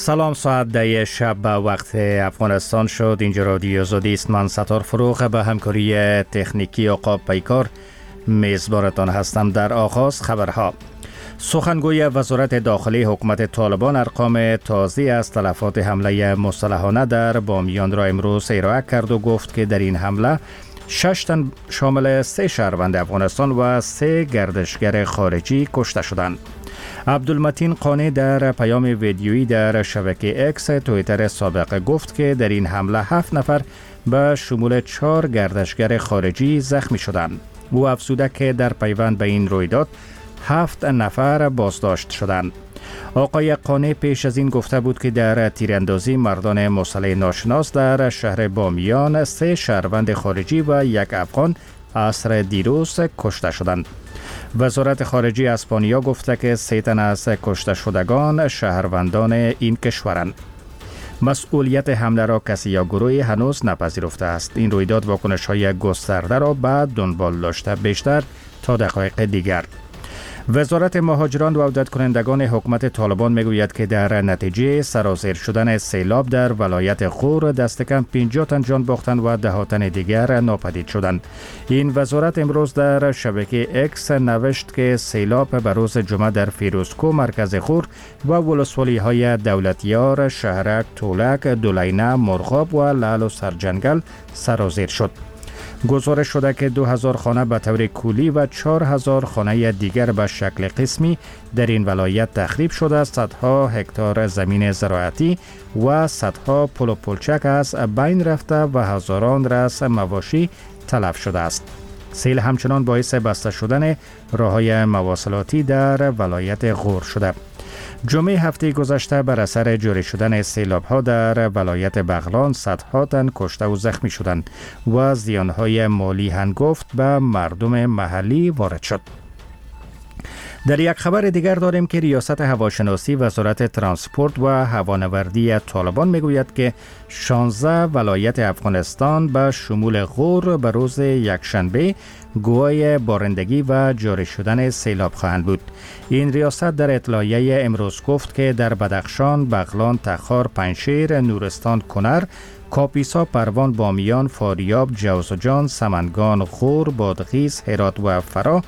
سلام، ساعت 10 شب به وقت افغانستان شد. اینجا رادیو آزادی است. من ستار فروغ به همکاری تکنیکی عقاب پیکار میزبانتان هستم. در آغاز خبرها. سخنگوی وزارت داخلی حکومت طالبان ارقام تازه از تلفات حمله مسلحانه در بامیان را امروز ارائه کرد و گفت که در این حمله 6 تن شامل 3 شهروند افغانستان و 3 گردشگر خارجی کشته شدند. عبدالمتین قانی در پیام ویدیویی در شبکه اکس توییتر سابق گفت که در این حمله 7 نفر به شمول 4 گردشگر خارجی زخمی شدند. او افزوده که در پیوند به این رویداد 7 نفر بازداشت شدند. آقای قانی پیش از این گفته بود که در تیراندازی مردان مسلح ناشناس در شهر بامیان 3 شهروند خارجی و 1 افغان عصر دیروز کشته شدند. وزارت خارجه اسپانیا گفته که 3 تن از کشته شدگان شهروندان این کشورند. مسئولیت حمله را کسی یا گروهی هنوز نپذیرفته است. این رویداد واکنش‌های گسترده را بعد دنبال داشته بیشتر تا دقایق دیگر. وزارت مهاجران و عودت کنندگان حکومت طالبان میگوید که در نتیجه سرازیر شدن سیلاب در ولایت غور دست کم 50 تن جان باختند و 10 تن دیگر ناپدید شدند. این وزارت امروز در شبکه اکس نوشت که سیلاب به روز جمعه در فیروزکو مرکز غور و ولسوالی‌های دولتیار، شهرک، تولک، دولینه، مرغاب و لعل و سرجنگل سرازیر شد. گزارش شده که 2000 خانه به طور کلی و 4000 خانه دیگر به شکل قسمی در این ولایت تخریب شده. صدها هکتار زمین زراعتی و صدها پل و پلچک از بین رفته و هزاران رأس مواشی تلف شده است. سیل همچنان باعث بسته شدن راه‌های مواصلاتی در ولایت غور شده. جمعه هفته گذشته بر اثر جاری شدن سیلاب‌ها در ولایت بغلان صدها تن کشته و زخمی شدند و زیان‌های مالی هنگفت به مردم محلی وارد شد. در یک خبر دیگر داریم که ریاست هواشناسی وزارت ترانسپورت و هوانوردی طالبان میگوید که 16 ولایت افغانستان به شمول غور به روز یکشنبه گواه بارندگی و جاری شدن سیلاب خواهند بود. این ریاست در اطلاعیه امروز گفت که در بدخشان، بغلان، تخار، پنجشیر، نورستان، کنر، کاپیسا، پروان، بامیان، فاریاب، جوزجان، سمنگان، غور، بادغیس، هرات و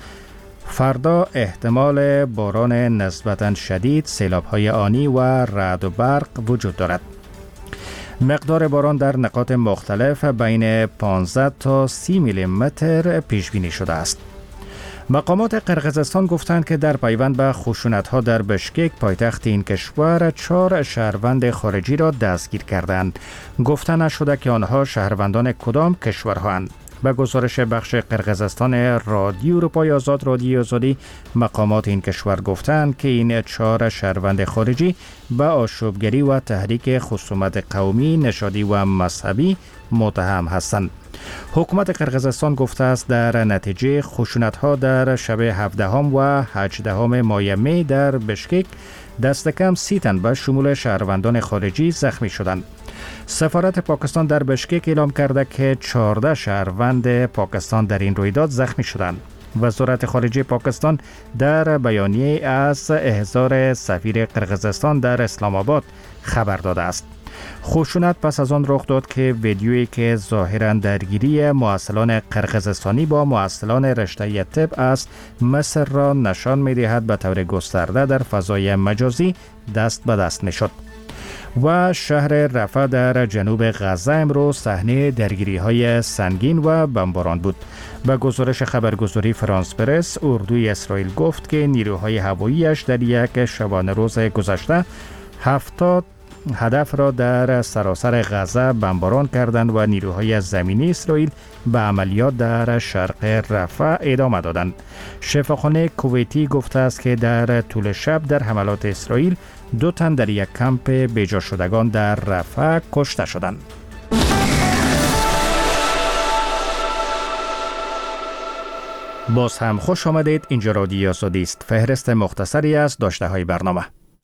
فردا احتمال باران نسبتاً شدید، سیلاب‌های آنی و رعد و برق وجود دارد. مقدار باران در نقاط مختلف بین 15 تا 30 میلیمتر پیش بینی شده است. مقامات قرقیزستان گفتند که در پیوند به خشونت‌ها در بشکک پایتخت این کشور 4 شهروند خارجی را دستگیر کردند. گفته نشده که آنها شهروندان کدام کشورهاند. به گزارش بخش قرقیزستان رادیو اروپای آزاد رادیو آزادی، مقامات این کشور گفتند که این 4 شهروند خارجی به آشوبگری و تحریک خصومت قومی، نژادی و مذهبی متهم هستند. حکومت قرقیزستان گفته است در نتیجه خشونت‌ها در شب 17 و 18 ماه می در بشکک دست کم 30 تن به شمول شهروندان خارجی زخمی شدند. سفارت پاکستان در بشکک اعلام کرده که 14 شهروند پاکستان در این رویداد زخمی شدند. وزارت خارجه پاکستان در بیانیه از احضار سفیر قرقیزستان در اسلام آباد خبر داده است. خشونت پس از آن رخ داد که ویدیویی که ظاهراً درگیری محصلان قرقیزستانی با محصلان رشته طب از مصر را نشان می‌دهد به طور گسترده در فضای مجازی دست به دست می‌شد. و شهر رفح در جنوب غزه امروز صحنه درگیری‌های سنگین و بمباران بود. به گزارش خبرگزاری فرانس پرس، اردوی اسرائیل گفت که نیروهای هوایی‌اش در یک شبانه روز گذشته 70 هدف را در سراسر غزه بمباران کردند و نیروهای زمینی اسرائیل به عملیات در شرق رفح ادامه دادند. شفاخانه کویتی گفته است که در طول شب در حملات اسرائیل 2 تن در یک کمپ بیجا شدگان در رفح کشته شدند. باز هم خوش آمدید. اینجا رادیو آزادی است. فهرست مختصری از داشته های برنامه.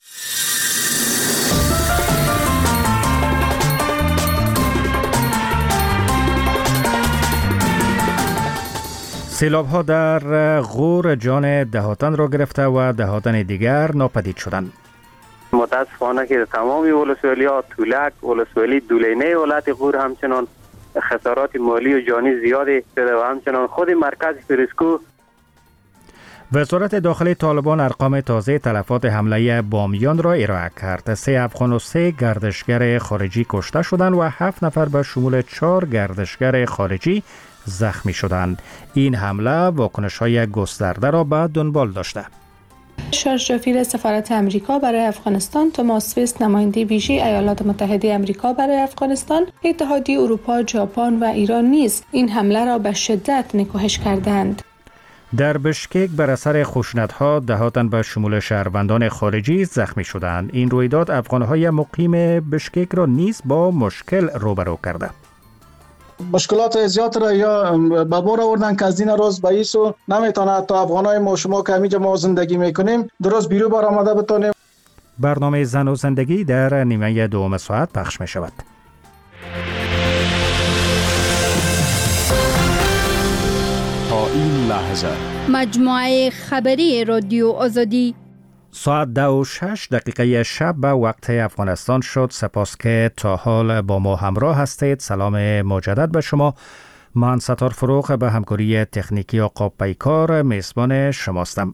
سیلاب‌ها در غور جان 10 تن را گرفته و 10 تن دیگر ناپدید شدند. متاسفانه که تمامی ولسوالی‌ها، تولک، ولسوالی دولینه ولایت غور همچنان خسارات مالی و جانی زیادی شده و همچنان خود مرکز فریسکو. وزارت داخلی طالبان ارقام تازه تلفات حمله بامیان را ارائه کرد. 3 افغان و 3 گردشگر خارجی کشته شدند و 7 نفر به شمول 4 گردشگر خارجی زخمی شدند. این حمله واکنش‌های گسترده را به دنبال داشته. شارژ سفارت امریکا برای افغانستان، توماس سویس نماینده ویژه ایالات متحده امریکا برای افغانستان، اتحادیه اروپا، ژاپن و ایران نیز این حمله را به شدت نکوهش کردند. در بشکک بر اثر خشونت‌ها دهاتن به شمول شهروندان خارجی زخمی شدند. این رویداد افغان‌های مقیم بشکک را نیز با مشکل روبرو کرده. مشکلات زیاد را یا به بار آوردن که از این روز به ایسو نمیتونه تا افغانای ما شما که همینجا ما زندگی میکنیم درست بیرو بار آمده بتونیم. برنامه زن و زندگی در نیمه دوم ساعت پخش می شود. تا این لحظه مجموعه خبری رادیو آزادی ساعت 2:06 شب به وقت افغانستان شد. سپاس که تا حال با ما همراه هستید. سلام مجدد به شما. من ستار فروغ به همکاری تکنیکی آقا پیکار میزبان شماستم.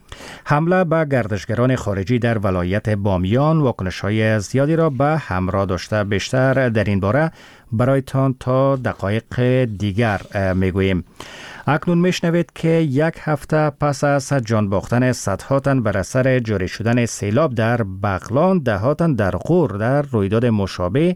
حمله به گردشگران خارجی در ولایت بامیان واکنش‌های زیادی را به همراه داشته. بیشتر در این باره برایتان تا دقایق دیگر میگوییم. اکنون میشنوید که 1 هفته پس از جان باختن صدها تن بر اثر جاری شدن سیلاب در بغلان، ده تن در غور در رویداد مشابه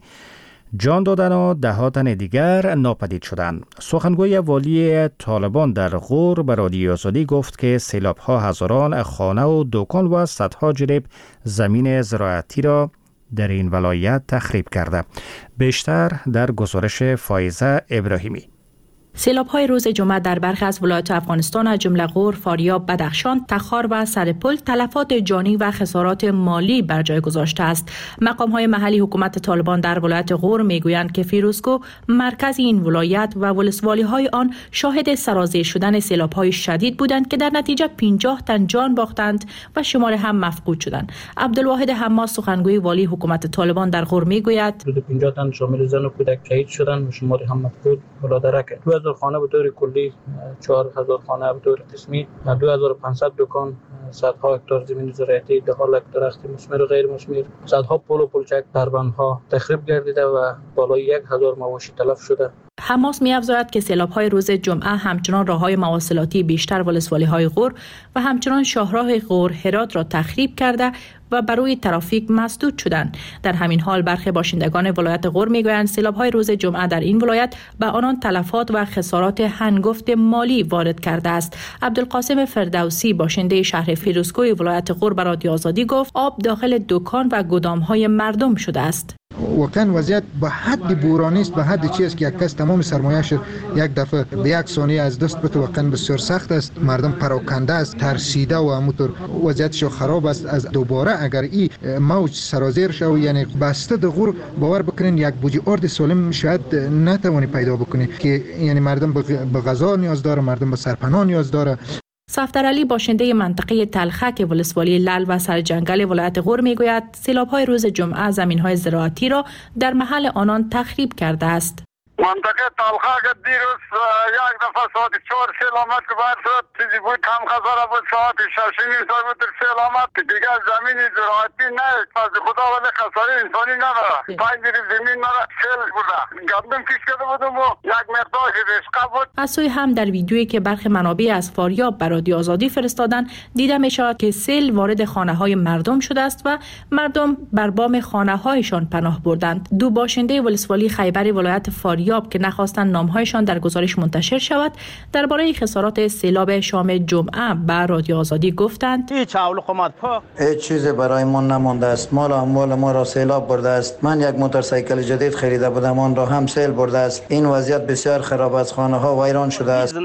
جان دادن و 10 تن دیگر ناپدید شدند. سخنگوی والی طالبان در غور به رادیو آزادی گفت که سیلاب ها هزاران خانه و دکان و صدها جریب زمین زراعتی را در این ولایت تخریب کرده. بیشتر در گزارش فایزه ابراهیمی. سیلاب‌های روز جمعه در برخی از ولایات افغانستان از جمله غور، فاریاب، بدخشان، تخار و سرپل تلفات جانی و خسارات مالی بر جای گذاشته است. مقام‌های محلی حکومت طالبان در ولایت غور میگویند که فیروزکو مرکز این ولایت و ولسوالی‌های آن شاهد سرازیر شدن سیلاب‌های شدید بودند که در نتیجه 50 تن جان باختند و شمار هم مفقود شدند. عبدالواحد حماس سخنگوی والی حکومت طالبان در غور میگوید 50 تن شامل زن و کودک شهید شدند و شمار هم مفقود بالا 2000 خانه به طور کلی، 4000 خانه به طور قسمی، 2500 دکان، صدها هکتار زمین زراعتی، ده‌ها لک درخت مثمر و غیر مثمر، صدها پل و پلچک، دربندها تخریب گردیده و بالای 1000 مواشی تلف شده. حماس می‌افزاید که سیلاب‌های روز جمعه همچنان راه‌های مواصلاتی بیشتر ولسوالی‌های غور و همچنان شاهراه غور هرات را تخریب کرده و برای ترافیک مسدود شدند. در همین حال برخی باشندگان ولایت غور میگویند سیلاب‌های روز جمعه در این ولایت به آنان تلفات و خسارات هنگفت مالی وارد کرده است. عبدالقاسم فردوسی باشنده شهر فیروزکوی ولایت غور به رادیو آزادی گفت آب داخل دکان و گدام‌های مردم شده است. واقعا وضعیت به حد بورانی است، به حد چیزی که یک کس تمام سرمایه‌اش یک دفعه به یک ثانیه از دست بده. واقعا بسیار سخت است. مردم پراکنده است، ترسیده و همونطور وضعیتش خراب است. از دوباره اگر این موج سرازیر شود، یعنی بسته در غور باور بکنین یک بوجی ارد سالم شاید نتوانی پیدا بکنی که یعنی مردم به غذا نیاز داره، مردم به سرپناه نیاز داره. صفدر علی باشنده منطقه تلخک ولسوالی لل و سرجنگل ولایت غور میگوید سیلاب‌های روز جمعه زمین‌های زراعتی را در محل آنان تخریب کرده است. منطقه تلخک دیروز یک دفعه ساعت 4 سیل آمد که باید شد چیزی بود کم خزاره بود ساعت 6 بود سیل آمد دیگه زمین زراعتی نه پس خدا ولی خساره انسانی نداره 5 زمین نداره سیل بوده گندم کش کرده بودم و یک مقدار رشقه بود. از سوی هم در ویدیویی که برخی منابع از فاریاب بر رادیو آزادی فرستادن دیده می شود که سیل وارد خانه های مردم شده است و مردم بر بام خانه هایشان پناه بردند. دو باشنده ولسوالی خیبر ولایت فاریاب که نخواستند نامهایشان در گزارش منتشر شود درباره خسارات سیلاب شام جمعه به رادیو آزادی گفتند هیچ چیزی برای ما نمانده است. مال و اموال ما را سیلاب برده است. من یک موتورسیکل جدید خریده بودم آن را هم سیل برده است. این وضعیت بسیار خراب است. خانه ها ویران شده است.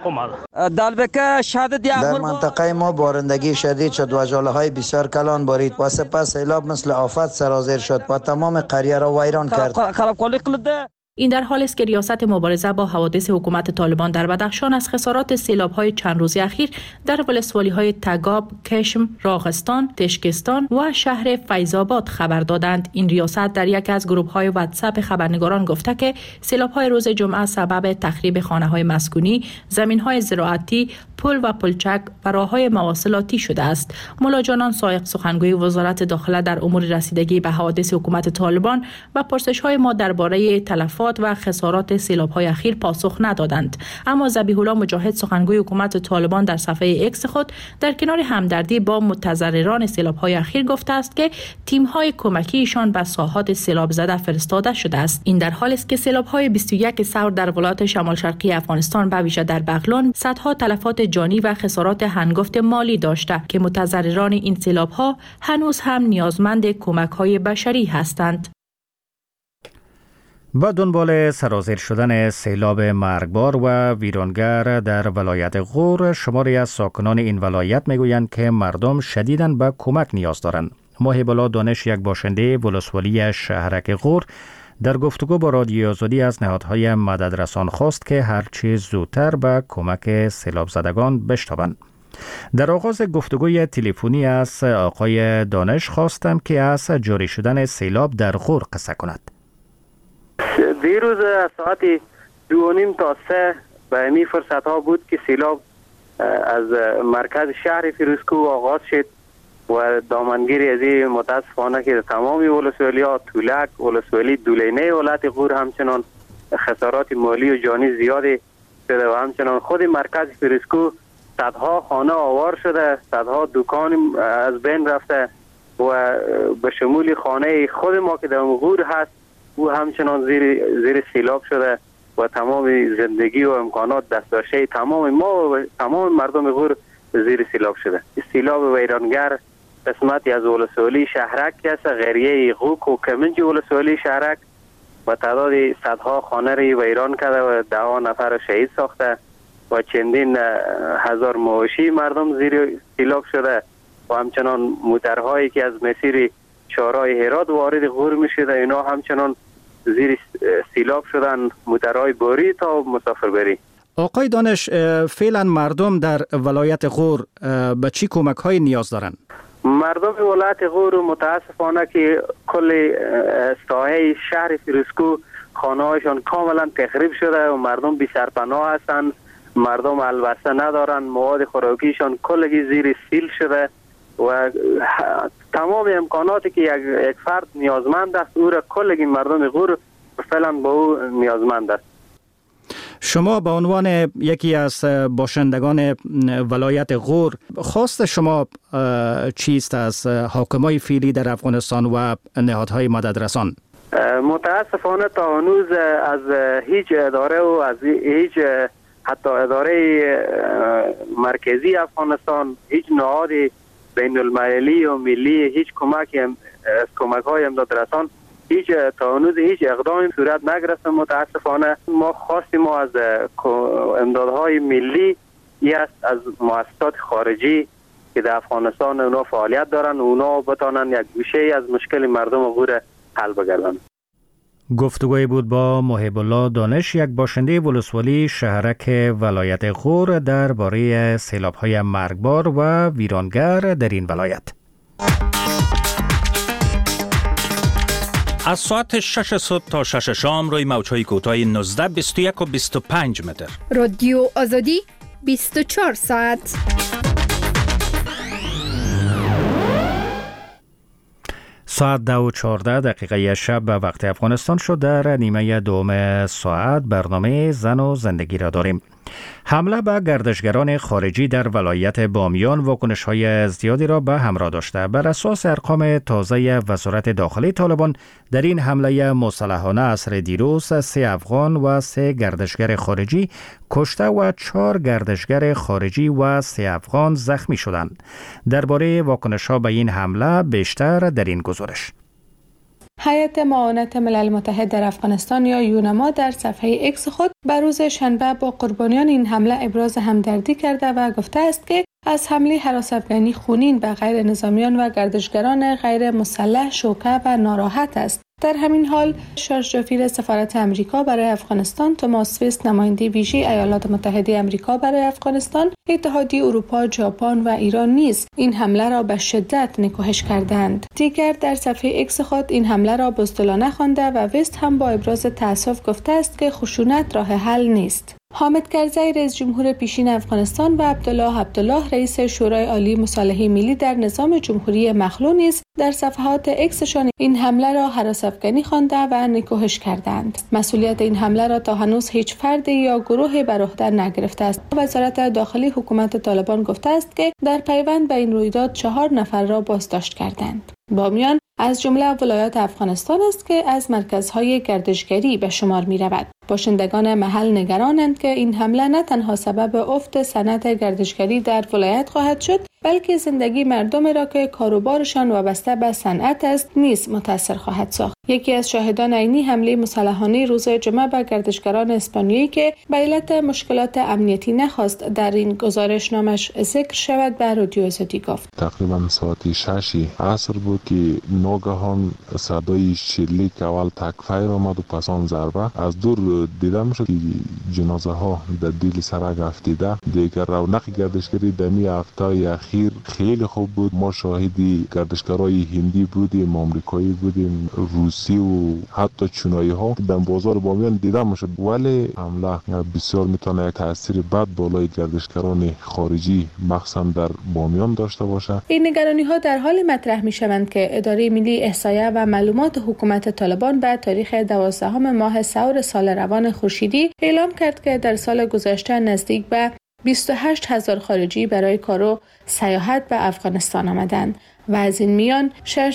در منطقه ما بارندگی شدید شد و ژاله های بسیار کلان بارید و سپس سیلاب مثل آفت سرازیر شد و تمام قریه را ویران کرد. این در حالی است که ریاست مبارزه با حوادث حکومت طالبان در بدخشان از خسارات سیلاب‌های چند روز اخیر در ولسوالی‌های تگاب، کشم، راغستان، تشکستان و شهر فیض‌آباد خبر دادند. این ریاست در یک از گروه‌های واتساپ خبرنگاران گفته که سیلاب‌های روز جمعه سبب تخریب خانه‌های مسکونی، زمین‌های زراعتی، پل و پلچک و راه‌های مواصلاتی شده است. مولا جانان سایق سخنگوی وزارت داخله در امور رسیدگی به حوادث حکومت طالبان و پرسش‌های ما درباره تلفات و خسارات سیلاب‌های اخیر پاسخ ندادند. اما ذبیح الله مجاهد سخنگوی حکومت طالبان در صفحه ایکس خود در کنار همدردی با متضرران سیلاب‌های اخیر گفته است که تیم‌های کمکیشان به ساحات سیلاب زده فرستاده شده است. این در حالی است که سیلاب‌های 21 ثور در ولایت شمال شرقی افغانستان به ویژه در بغلان صدها تلفات جانی و خسارات هنگفت مالی داشته که متضرران این سیلاب‌ها هنوز هم نیازمند کمک‌های بشری هستند. با دنبال سرازیر شدن سیلاب مرگبار و ویرانگر در ولایت غور، شماری از ساکنان این ولایت میگویند که مردم شدیداً به کمک نیاز دارند. محب الله دانش، یک باشنده ولسوالی شهرک غور، در گفتگو با رادیو آزادی از نهادهای مددرسان خواست که هرچی زودتر به کمک سیلاب زدگان بشتابند. در آغاز گفتگوی تلفنی از آقای دانش خواستم که از جاری شدن سیلاب در غور قصه کند. دیروز ساعت 2:30 تا 3 به این فرصت ها بود که سیلاب از مرکز شهر فیروزکوه آغاز شد و دامنگیری از این متاسفانه که تمامی ولسوالی ها، تولک، ولسوالی دولینه ولایت غور همچنان خسارات مالی و جانی زیادی شده و همچنان خود مرکز فیروزکوه صدها خانه آوار شده، صدها دکان از بین رفته و به شمول خانه خود ما که در غور هست او همچنان زیر سیلاب شده و تمام زندگی و امکانات دسترسی تمام ما و تمام مردم غور زیر سیلاب شده. سیلاب ویرانگر قسمتی از ولسوالی شهرک است، غریه غوک و کمنج ولسوالی شهرک و تعداد صدها خانه را ویران کرده و 10 نفر شهید ساخته و چندین هزار مواشی مردم زیر سیلاب شده و همچنان موترهایی که از مسیر شارای هرات وارد غور می شده اینا همچنان زیر سیلاب شدن، موترهای باری تا مسافربری. آقای دانش، فعلا مردم در ولایت غور به چی کمک های نیاز دارند؟ مردم ولایت غور متاسفانه که کل ساحه شهر فیروزکوه خانه هایشان کاملا تخریب شده و مردم بی سرپناه هستند، مردم البسه ندارن، مواد خوراکیشان کلگی زیر سیل شده و تمام امکاناتی که یک فرد نیازمند است او را کلگی مردم غور فعلا با او نیازمند است. شما به عنوان یکی از باشندگان ولایت غور، خواست شما چیست از حاکمای فعلی در افغانستان و نهادهای مددرسان؟ متاسفانه تا هنوز از هیچ اداره و از هیچ حتی اداره مرکزی افغانستان، هیچ نهاد بین المللی و ملی، هیچ کمک های امدادرسان هیچ تا هنوز هیچ اقدامی صورت نگرفته. متاسفانه ما خواستیم از امدادهای ملی است از مؤسسات خارجی که در افغانستان اونا فعالیت دارن اونا بتانن یک گوشه از مشکل مردم غور حل بگردن. گفتگوی بود با محب الله دانش، یک باشنده ولسوالی شهرک ولایت غور درباره سیلاب‌های مرگبار و ویرانگر در این ولایت. از ساعت 6 صبح تا 6 شام روی موج‌های کوتاه 19، 21 و 25 متر. رادیو آزادی 24 ساعت. ساعت 2:14 شب به وقت افغانستان شد. در نیمه دوم ساعت برنامه زن و زندگی را داریم. حمله به گردشگران خارجی در ولایت بامیان واکنش‌های زیادی را به همراه داشته. بر اساس ارقام تازه وزارت داخلی طالبان، در این حمله مسلحانه عصر دیروز 3 افغان و 3 گردشگر خارجی کشته و 4 گردشگر خارجی و 3 افغان زخمی شدند. درباره واکنش‌ها به این حمله بیشتر در این گزارش. هیئت معاونت ملل متحد در افغانستان یا یونما در صفحه ایکس خود بر روز شنبه با قربانیان این حمله ابراز همدردی کرده و گفته است که از حمله هراس‌افکنی خونین به غیر نظامیان و گردشگران غیر مسلح شوکه و ناراحت است. در همین حال شارژ سفارت امریکا برای افغانستان توماس ویست، نماینده ویژه ایالات متحده امریکا برای افغانستان، اتحادیه اروپا، ژاپن و ایران نیز این حمله را به شدت نکوهش کردند. دیگر در صفحه ایکس خود این حمله را بزدلانه خوانده و ویست هم با ابراز تأسف گفته است که خشونت راه حل نیست. حامد کرزی رئیس جمهور پیشین افغانستان و عبدالله رئیس شورای عالی مصالحه ملی در نظام جمهوری مخلوع نیز در صفحات ایکسشان این حمله را هراس‌افکنی خوانده و نکوهش کردند. مسئولیت این حمله را تا هنوز هیچ فرد یا گروه بر عهده نگرفته است. وزارت داخلی حکومت طالبان گفته است که در پیوند به این رویداد 4 نفر را بازداشت کردند. بامیان از جمله ولایات افغانستان است که از مرکزهای گردشگری به شمار می رود. باشندگان محل نگرانند که این حمله نه تنها سبب افت صنعت گردشگری در ولایت خواهد شد، بلکه زندگی مردم را که کاروبارشان وابسته به صنعت است نیز متاثر خواهد ساخت. یکی از شاهدان عینی حمله مسلحانه روز جمعه به گردشگران اسپانیایی که به علت مشکلات امنیتی نخواست در این گزارشنامش ذکر شود به رادیو آزادی گفت. تقریبا ساعت 6 عصر بود که ناگهان صدای شلیک اول تکفیر آمد و پس آن ضربه از دور دیده میشد که جنازه ها در دیل سرک افتیده. دیگر رونق گردشگری دمی هفته اخیر خیلی خوب بود. ما شاهدی گردشگرای هندی بودیم، آمریکایی بودیم، روسی و حتی چینایی ها در بازار بامیان دیده میشد. ولی حمله بسیار میتونه یک تاثیر بد بالای گردشگران خارجی مخصوصا در بامیان داشته باشه. این نگرانی ها در حال مطرح میشوند که اداره ملی احصایه و معلومات حکومت طالبان به تاریخ 12 ماه سور سال روان خورشیدی اعلام کرد که در سال گذشته نزدیک به 28,000 خارجی برای کار و سیاحت به افغانستان آمدند و از این میان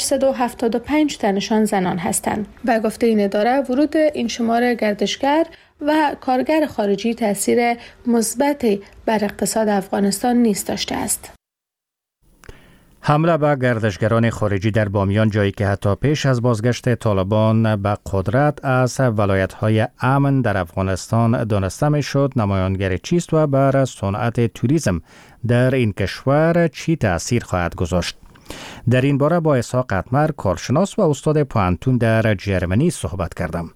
675 تنشان زنان هستند. به گفته این اداره ورود این شمار گردشگر و کارگر خارجی تاثیر مثبت بر اقتصاد افغانستان نیز داشته است. حمله به گردشگران خارجی در بامیان، جایی که حتی پیش از بازگشت طالبان به قدرت از ولایت‌های امن در افغانستان دانسته می‌شد، نمایانگر چیست و بر صنعت توریسم در این کشور چی تأثیر خواهد گذاشت؟ در این باره با اسحاق اتمر، کارشناس و استاد پوهنتون در جرمنی صحبت کردم.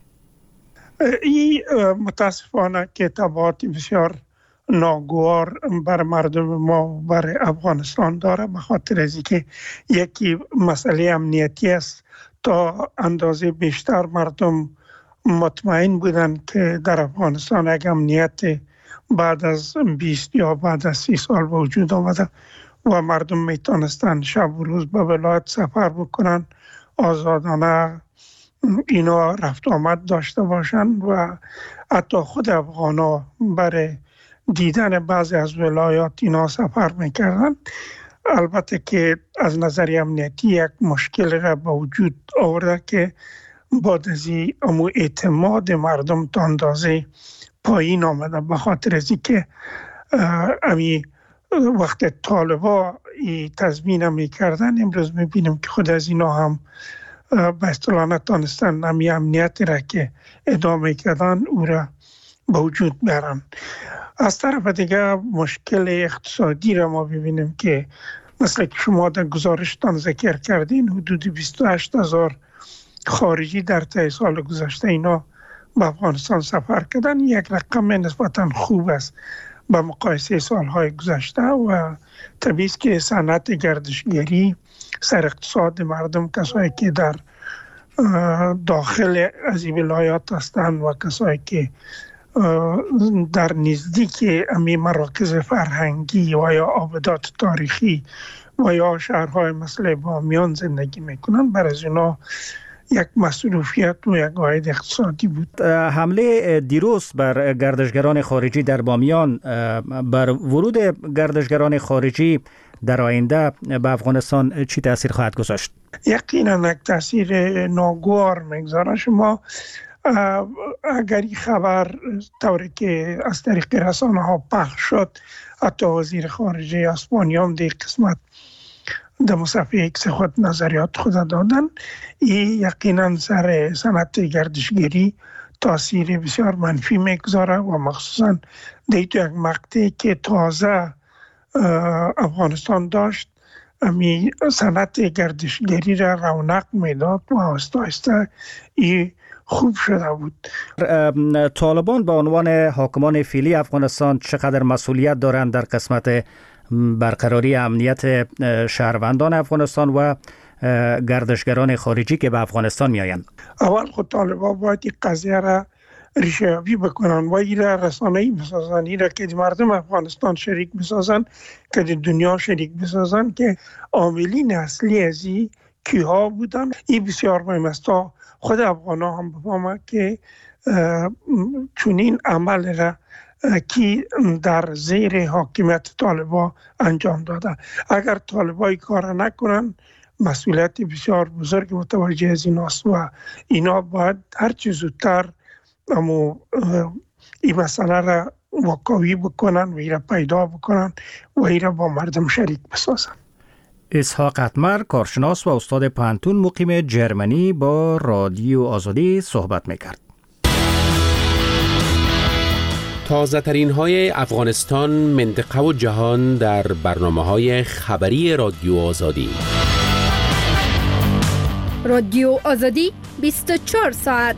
این متاسفانه که تبعات بسیار ناگوار بر مردم ما بر افغانستان داره، به خاطر از اینکه یکی مسئله امنیتی است. تا اندازه بیشتر مردم مطمئن بودن که در افغانستان یک امنیت بعد از 20 یا بعد از 30 سال به وجود آمده و مردم میتونستن شب و روز به ولایت سفر بکنن، آزادانه اینا رفت آمد داشته باشن و حتی خود افغانا برای دیدن بعضی از ولایات اینا سفر میکردن. البته که از نظر امنیتی یک مشکل را به وجود آورده که بعد از این اعتماد مردم تا اندازه پایین آمده، به خاطر از اینکه وقت طالبا تضمین میکردن، امروز میبینیم که خود از اینا هم به اصطلاح نتانستن امنیت را که ادامه کردن او را به وجود بیارن. از طرف دیگه مشکل اقتصادی را ما ببینیم که مثل که شما در گزارشتان ذکر کردین، حدود 28,000 خارجی در طی سال گذشته اینا به افغانستان سفر کردن. یک رقم نسبتا خوب است به مقایسه سالهای گذشته و طبیعی است که صنعت گردشگری سر اقتصاد مردم، کسایی که در داخل از این ولایات هستند و کسایی که در نزدیک امی مراکز فرهنگی و یا آبادات تاریخی و یا شهرهای مثل بامیان زندگی میکنن، برای از اینا یک مصروفیت و یک عاید اقتصادی بود. حمله دیروز بر گردشگران خارجی در بامیان بر ورود گردشگران خارجی در آینده به افغانستان چی تأثیر خواهد گذاشت؟ یقینا یک تأثیر ناگوار میگذاره. شما اگر این خبر طوری که از طریق رسانه ها پخش شد، حتی وزیر خارجه اسپانیا هم در قسمت در صفحه ایکس خود نظریات خود دادن، این یقینا سر صنعت گردشگری تاثیر بسیار منفی میگذاره و مخصوصا در یک مقطعی که تازه افغانستان داشت امی صنعت گردشگری را رونق میداد و آهسته این خوب شده بود. طالبان به عنوان حاکمان فعلی افغانستان چقدر مسئولیت دارند در قسمت برقراری امنیت شهروندان افغانستان و گردشگران خارجی که به افغانستان میآیند؟ اول خود طالبان باید این قضیه را ریشه یابی بکنن و این را رسانه‌ای بسازن، این را که مردم افغانستان شریک بسازن، که دنیا شریک بسازن که عاملین اصلی از این کیها بودن. این بسیار مهم است تا خود افغان‌ها هم بفهمند که چنین عمل را کی در زیر حاکمیت طالبان انجام داده. اگر طالبان کار نکنن مسئولیت بسیار بزرگ متوجه از این است و اینا باید هر چه زودتر این مسئله را واقعی بکنن و این را پیدا بکنن و این را با مردم شریک بسازن. اسحاق اتمر، کارشناس و استاد پانتون مقیم جرمنی، با رادیو آزادی صحبت میکرد. تازه ترین های افغانستان، منطقه و جهان در برنامه‌های خبری رادیو آزادی. رادیو آزادی 24 ساعت.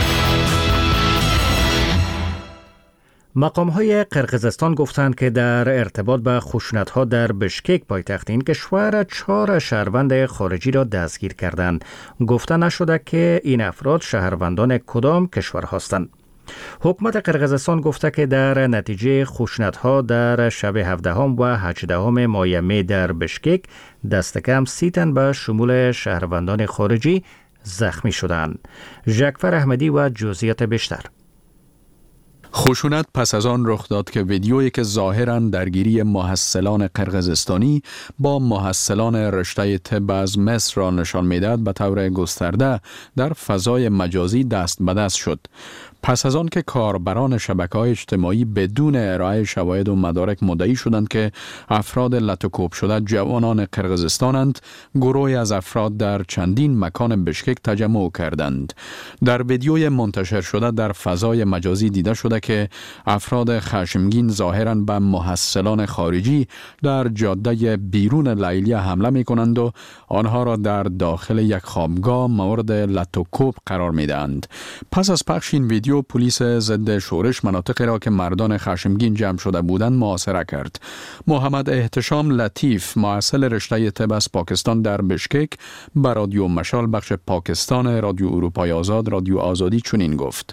مقام‌های قرقیزستان گفتند که در ارتباط به خشونت‌ها در بشکک پایتخت این کشور 4 شهروند خارجی را دستگیر کردند. گفته نشده که این افراد شهروندان کدام کشور هستند. حکومت قرقیزستان گفته که در نتیجه خشونت‌ها در شب 17 و 18 ماه می در بشکک دست کم 30 تن به شمول شهروندان خارجی زخمی شدند. ژکفر احمدی و جزئیات بیشتر. خشونت پس از آن رخ داد که ویدیویی که ظاهراً درگیری محصلان قرقیزستانی با محصلان رشته طب از مصر را نشان می‌دهد به طور گسترده در فضای مجازی دست به دست شد. پس از آن که کاربران شبکه‌های اجتماعی بدون ارائه شواهد و مدارک مدعی شدند که افراد لطوکوب شده جوانان قرقیزستانند، گروهی از افراد در چندین مکان بشکک تجمع کردند. در ویدیوی منتشر شده در فضای مجازی دیده شده که افراد خشمگین ظاهراً به محصلان خارجی در جاده بیرون لیلیه حمله می‌کنند و آنها را در داخل یک خوابگاه مورد لطوکوب قرار می‌دهند. پس از پخش این ویدیو پلیس ضد شورش مناطقی را که مردان خشمگین جمع شده بودند محاصره کرد. محمد احتشام لطیف، محصل رشته طب از پاکستان در بشکک، به رادیو مشال بخش پاکستان رادیو اروپای آزاد رادیو آزادی چنین گفت: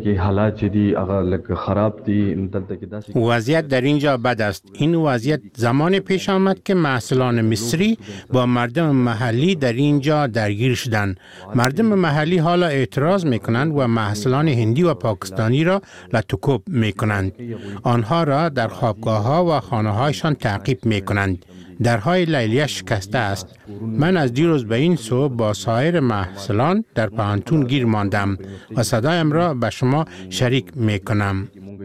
وضعیت در اینجا بد است. این وضعیت زمان پیش آمد که محصلان مصری با مردم محلی در اینجا درگیر شدند. مردم محلی حالا اعتراض میکنند و محصلان هندی و پاکستانی را لطوکوب میکنند. آنها را در خوابگاه‌ها و خانه‌هایشان تعقیب میکنند. درهای لیلیه شکسته است. من از دیروز به این سو با سایر محصلان در پانتون گیر ماندم و صدایم را به شما شریک میکنم.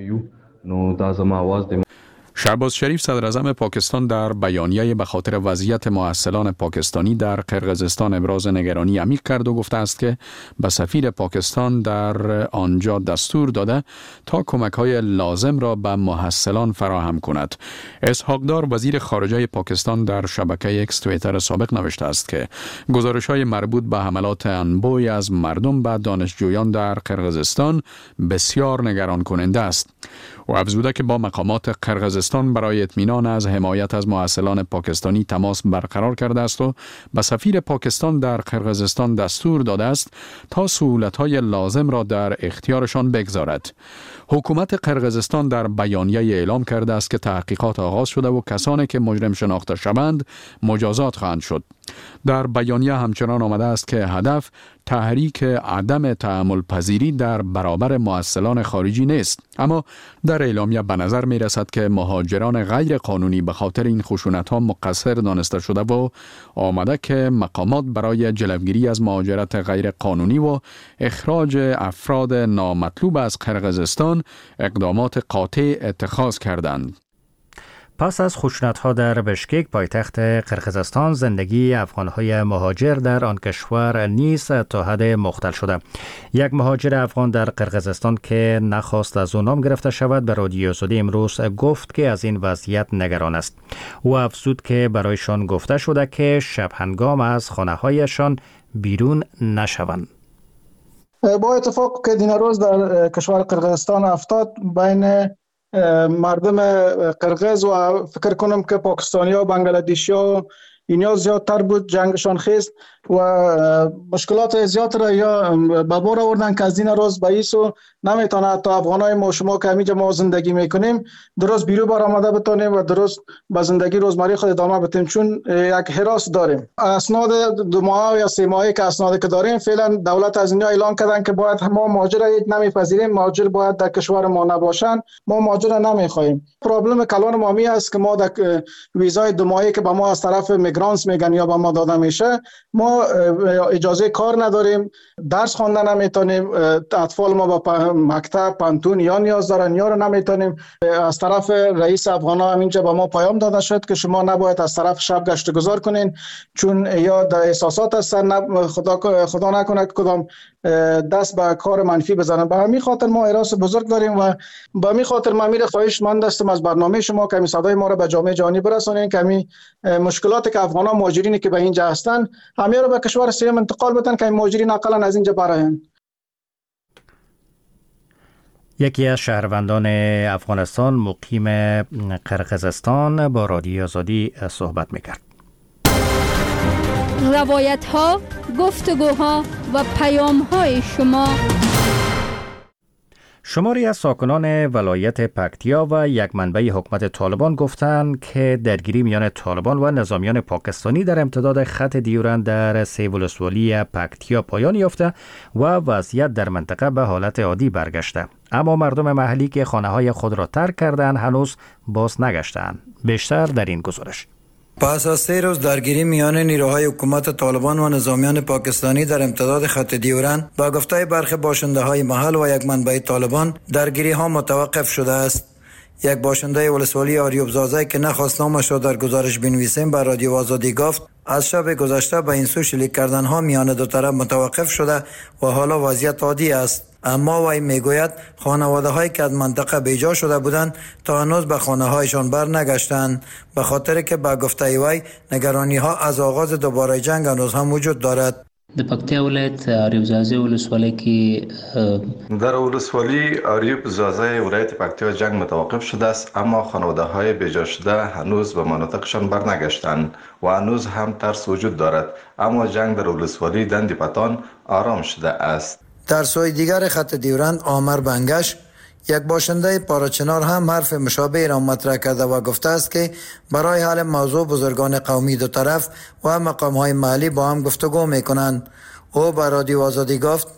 شهباز شریف، صدر اعظم پاکستان، در بیانیه به خاطر وضعیت محصلان پاکستانی در قرقیزستان ابراز نگرانی عمیق کرد و گفته است که به سفیر پاکستان در آنجا دستور داده تا کمک‌های لازم را به محصلان فراهم کند. اسحاقدار، وزیر خارجه پاکستان، در شبکه اکس توییتر سابق نوشته است که گزارش‌های مربوط به حملات انبوهی از مردم به دانشجویان در قرقیزستان بسیار نگران کننده است. و افزوده که با مقامات قرقیزستان برای اطمینان از حمایت از محصلان پاکستانی تماس برقرار کرده است و به سفیر پاکستان در قرقیزستان دستور داده است تا سهولت‌های لازم را در اختیارشان بگذارد. حکومت قرقیزستان در بیانیه اعلام کرده است که تحقیقات آغاز شده و کسانی که مجرم شناخته شوند مجازات خواهند شد. در بیانیه همچنان آمده است که هدف تحریک عدم تحمل پذیری در برابر محصلان خارجی نیست، اما در اعلامیه به نظر می رسد که مهاجران غیر قانونی به خاطر این خشونت‌ها مقصر دانسته شده و آمده که مقامات برای جلوگیری از مهاجرت غیر قانونی و اخراج افراد نامطلوب از قرقیزستان اقدامات قاطع اتخاذ کردند. پس از خشونت‌ها در بشکک پایتخت قرقیزستان، زندگی افغان‌های مهاجر در آن کشور نیز تا حد مختل شده. یک مهاجر افغان در قرقیزستان که نخواست از او نام گرفته شود به رادیو آزادی امروز گفت که از این وضعیت نگران است. او افزود که برایشان گفته شده که شب هنگام از خانه‌هایشان بیرون نشوند. با اتفاق که دین روز در کشور قرقیزستان افتاد بین مردم قرقیز و فکر کنم که پاکستانی ها و بنگلادیشی ها اینیا زیادتر بود، جنگشان خیست و مشکلات زیاد را یا به بار آوردن که از دین روز به ایسو نمیتونه تا افغانای ما شما که همیجا ما زندگی میکنیم درست بیرو بار آمده بتانیم و درست به زندگی روزمره خود ادامه بدیم، چون یک حراس داریم. اسناد 2 ماه یا 3 ماهه که اسنادی که داریم فعلا دولت از اینجا اعلان کردن که باید ما مهاجر نمیپذیریم، مهاجر باید در کشور ما نباشن، ما مهاجر نمیخوایم. پرابلم کلان ما می است که ما در ویزای 2 ماهه که به ما از طرف میگرانتس میگن یا به ما داده میشه ما اجازه کار نداریم، درس خواندن نمیتونیم، اطفال ما به مکتب پانتون یا نیاز دارن یا رو نمیتونیم. از طرف رئیس افغانا همینجا به ما پیام داده شد که شما نباید از طرف شب گشت گذار کنین چون یا در احساسات هستن، خدا نکنه کدام دست به کار منفی بزنن. به همین خاطر ما حراس بزرگ داریم و به همین خاطر من میره خواهش مند هستم از برنامه شما که صدای ما رو به جامعه جهانی برسونین که همین مشکلاتی که افغانا مهاجرینی که به اینجا هستن همه رو به کشور سوم انتقال بدن که مهاجرین اقلا از اینجا برن. یکی از شهروندان افغانستان مقیم قرقیزستان با رادیو آزادی صحبت میکرد. روایت ها، گفتگوها و پیام های شما. شماری از ساکنان ولایت پکتیا و یک منبع حکومت طالبان گفتند که درگیری میان طالبان و نظامیان پاکستانی در امتداد خط دیورند در 3 ولسوالی پکتیا پایان یافته و وضعیت در منطقه به حالت عادی برگشته. اما مردم محلی که خانه‌های خود را ترک کردند هنوز باز نگشتند. بیشتر در این گزارش. پس از 3 روز درگیری میان نیروهای حکومت طالبان و نظامیان پاکستانی در امتداد خط دیورند با گفته برخی باشنده‌های محل و یک منبع طالبان درگیری‌ها متوقف شده است. یک باشنده ولسوالی آریوب زازه که نخواست نامش را در گزارش بنویسیم به رادیو آزادی گفت از شب گذشته به این سو شلیک کردن‌ها میان دو طرف متوقف شده و حالا وضعیت عادی است. اما وی میگوید خانواده‌هایی که از منطقه بیجا شده بودند تا هنوز به خانه‌هایشان بر نگشتند به خاطر که به گفته وی نگرانی‌ها از آغاز دوباره جنگ هنوز هم وجود دارد. د پکتیا ولایت آریوب زازه ولسوالی کې در ولسوالی آریوب زازه ولایت پکتیا جنگ متوقف شده است، اما خانواده‌های بیجا شده هنوز به مناطقشان برنگشتند و هنوز هم ترس وجود دارد، اما جنگ در ولسوالی دندی پتان آرام شده است. در سوی دیگر خط دیورند آمر بنگش یک باشنده پارچنار هم حرف مشابه را مطرح کرده و گفته است که برای حل موضوع بزرگان قومی دو طرف و مقام‌های محلی با هم گفتگو می‌کنند. او به رادیو آزادی گفت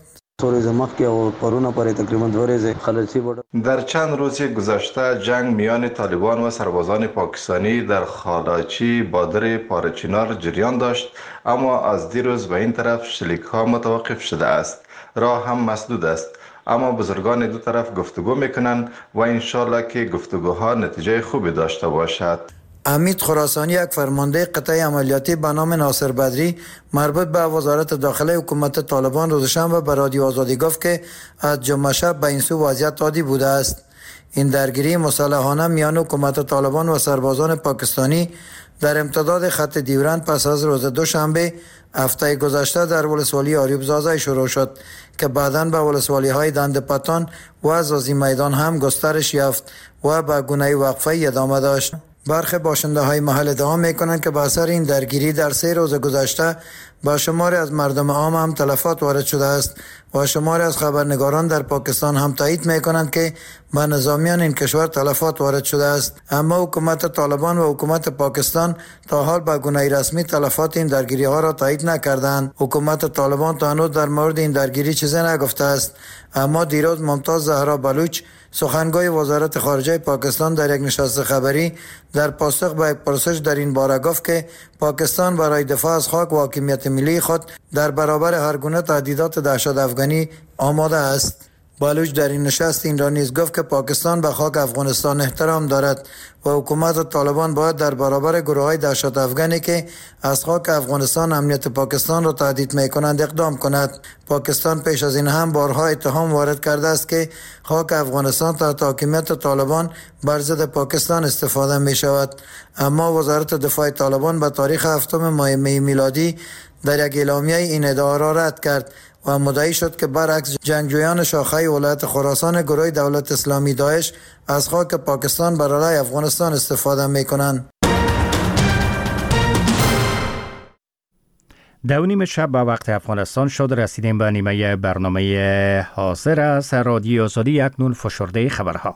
در چند روز گذشته جنگ میان طالبان و سربازان پاکستانی در خالاچی بادر پارچنار جریان داشت، اما از دیروز به این طرف شلیک‌ها متوقف شده است. راه هم مسدود است، اما بزرگان دو طرف گفتگو میکنند و انشالله که گفتگوها نتیجه خوبی داشته باشد. امید خراسانی یک فرمانده قطعه عملیاتی به نام ناصر بدری مربوط به وزارت داخله حکومت طالبان روز شنبه به رادیو آزادی گفت که از جمعه شب به این سو وضعیت عادی بوده است. این درگیری مسلحانه میان حکومت طالبان و سربازان پاکستانی در امتداد خط دیورند پس از روز دوشنبه هفته گذشته در ولسوالی آریوب زازه شروع شد که بعداً به ولسوالی های دند پتان و زازی میدان هم گسترش یافت و به گونه وقفه ادامه داشت. برخی باشنده های محل ادعا میکنند که به اثر این درگیری در 3 روز گذشته با شماری از مردم عام هم تلفات وارد شده است و شماری از خبرنگاران در پاکستان هم تایید میکنند که به نظامیان این کشور تلفات وارد شده است. اما حکومت طالبان و حکومت پاکستان تا حال به گونه رسمی تلفات این درگیری ها را تایید نکردند. حکومت طالبان تا هنوز در مورد این درگیری چیزی نگفته است، اما دیروز ممتاز زهرا بلوچ سخنگوی وزارت خارجه پاکستان در یک نشست خبری در پاسخ به یک پرسش در این باره گفت که پاکستان برای دفاع از خاک و حاکمیت ملی خود در برابر هر گونه تهدیدات دهشت افغانی آماده است. بالوچ در این نشست این را نیز گفت که پاکستان به خاک افغانستان احترام دارد و حکومت طالبان باید در برابر گروه‌های دهشت افغانی که از خاک افغانستان امنیت پاکستان را تهدید می‌کنند اقدام کند. پاکستان پیش از این هم بارها اتهام وارد کرده است که خاک افغانستان تحت حاکمیت طالبان بر ضد پاکستان استفاده می‌شود، اما وزارت دفاع طالبان به تاریخ 7 ماه میلادی در یک اعلامیه این ادعا را رد کرد و مدعی شد که برعکس جنگجویان شاخه ولایت خراسان گروه دولت اسلامی داعش از خاک پاکستان برای افغانستان استفاده می‌کنند. 2:30 شب به وقت افغانستان شد. رسیدیم به نیمه برنامه حاضر از رادیو آزادی. اکنون فشرده خبرها.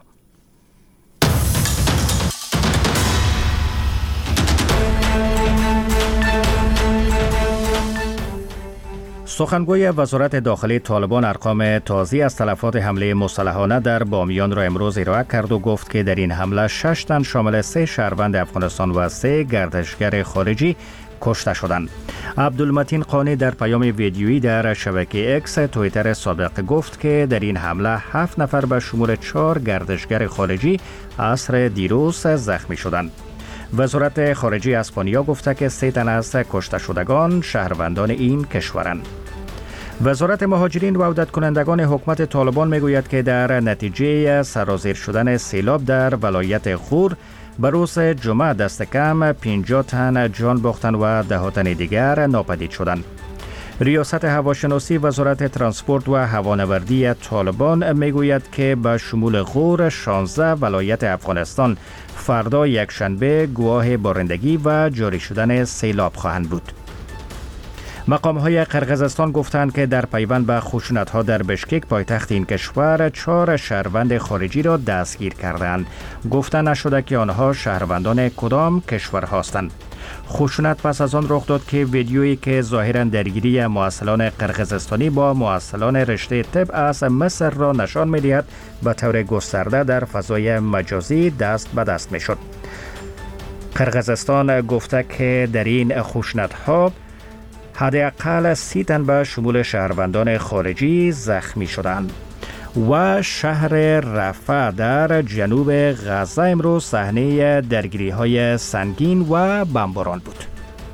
سخنگوی وزارت داخلی طالبان ارقام تازی از تلفات حمله مسلحانه در بامیان را امروز ارائه کرد و گفت که در این حمله 6 تن شامل 3 شهروند افغانستان و 3 گردشگر خارجی کشته شدند. عبدالمتین قانی در پیام ویدیویی در شبکه اکس توییتر سابق گفت که در این حمله 7 نفر به شمول 4 گردشگر خارجی عصر دیروز زخمی شدند. وزارت خارجه اسپانیا گفته که 3 تن از کشته شدگان شهروندان این کشورند. وزارت مهاجرین و عودت کنندگان حکومت طالبان میگوید که در نتیجه سرازیر شدن سیلاب در ولایت غور به روز جمعه دست کم 50 تن جان باختند و 10 تن دیگر ناپدید شدند. ریاست هواشناسی وزارت ترانسپورت و هوانوردی طالبان میگوید که به شمول غور 16 ولایت افغانستان فردا یکشنبه گواه بارندگی و جاری شدن سیلاب خواهند بود. مقام‌های قرقیزستان گفتند که در پیوند به خشونت‌ها در بشکک پایتخت این کشور 4 شهروند خارجی را دستگیر کردند. گفته نشده که آنها شهروندان کدام کشور هستند. خشونت پس از آن رخ داد که ویدیویی که ظاهراً درگیری مواصلان قرقیزستانی با مواصلان رشته طب از مصر را نشان می‌دهد به طور گسترده در فضای مجازی دست به دست می‌شد. قرقیزستان گفته که در این خشونت‌ها حداقل 30 تن به شمول شهروندان خارجی زخمی شدند. و شهر رفح در جنوب غزه امروز صحنه درگیری‌های سنگین و بمباران بود.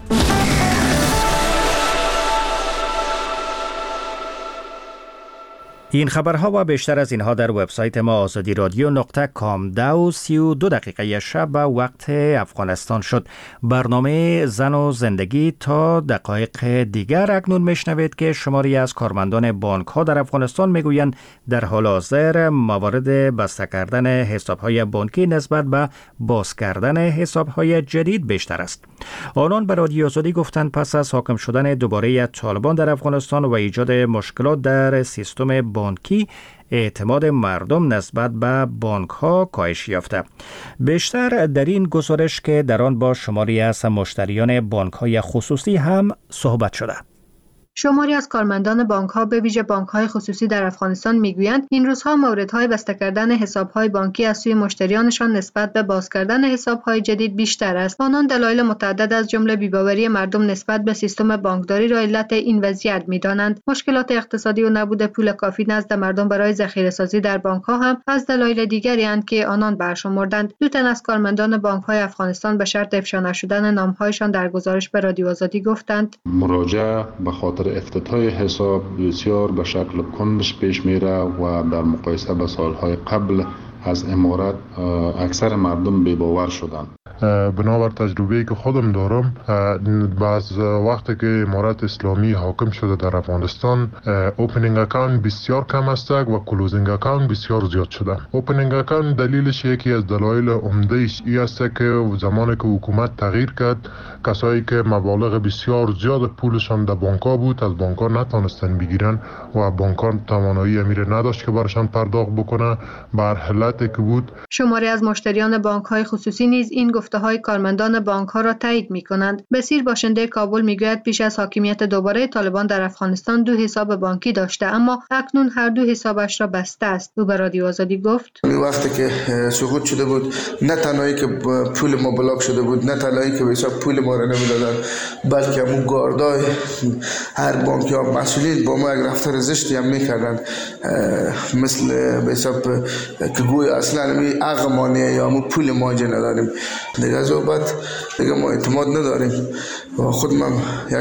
این خبرها و بیشتر از اینها در وبسایت ما azadiradyo.com. 2:32 شب به وقت افغانستان شد. برنامه زن و زندگی تا دقایق دیگر. اکنون میشنوید که شماری از کارمندان بانک ها در افغانستان میگویند در حال حاضر موارد بسته کردن حساب های بانکی نسبت به باز کردن حساب های جدید بیشتر است. آنان به رادیو آزادی گفتند پس از حاکم شدن دوباره طالبان در افغانستان و ایجاد مشکلات در سیستم بانکی اعتماد مردم نسبت به بانک ها کاهش یافته. بیشتر در این گزارش که در آن با شماری از مشتریان بانک های خصوصی هم صحبت شده. شماری از کارمندان بانک‌ها به ویژه بانک‌های خصوصی در افغانستان می‌گویند این روزها موردهای بسته کردن حساب‌های بانکی از سوی مشتریانشان نسبت به باز کردن حساب‌های جدید بیشتر است. آنان دلایل متعدد از جمله بی‌باوری مردم نسبت به سیستم بانکداری را علت این وضعیت می‌دانند. مشکلات اقتصادی و نبود پول کافی نزد مردم برای ذخیره‌سازی در بانک‌ها هم از دلایل دیگری اند که آنان برشمردند. 2 تن از کارمندان بانک‌های افغانستان به شرط افشا نشدن نام‌هایشان در گزارش به رادیو آزادی گفتند مراجعه به خاطر افتتاح حساب بسیار به شکل کندش پیش میره و در مقایسه با سالهای قبل از امارت اکثر مردم بی‌باور شدند. بنابر تجربه‌ای که خودم دارم، بعض وقتی که امارت اسلامی حاکم شده در افغانستان، اوپنینگ اکانت بسیار کم است و کلوزینگ اکانت بسیار زیاد شده. اوپنینگ اکانت دلیلش یکی از دلایل عمده‌اش این است که زمانی که حکومت تغییر کرد، کسایی که مبالغ بسیار زیاد پولشان در بانک‌ها بود از بانک‌ها نتونستن بگیرن و بانک‌ها توانایی امیر نداشت که برشان پرداخت بکنه. بر حالتی که بود شماری از مشتریان بانک‌های خصوصی نیز این گفته‌های کارمندان بانک‌ها را تایید می‌کنند. بصیر باشنده کابل می‌گوید پیش از حاکمیت دوباره طالبان در افغانستان 2 حساب بانکی داشته، اما اکنون هر 2 حسابش را بسته است. او به رادیو آزادی گفت: وقتی که سقوط شده بود، نه تنهایی که پول ما بلاک شده بود، نه تنهایی که به حساب پول ما را نمیدادن، بلکه همون گاردای هر بانک یا مسئولین با ما یک رفتار زشتی هم میکردن، مثل به حساب که گوی اصلا می اغمانه یا همون پول ما جا نداریم. دیگه از بعد دیگه ما اعتماد نداریم و خود من یک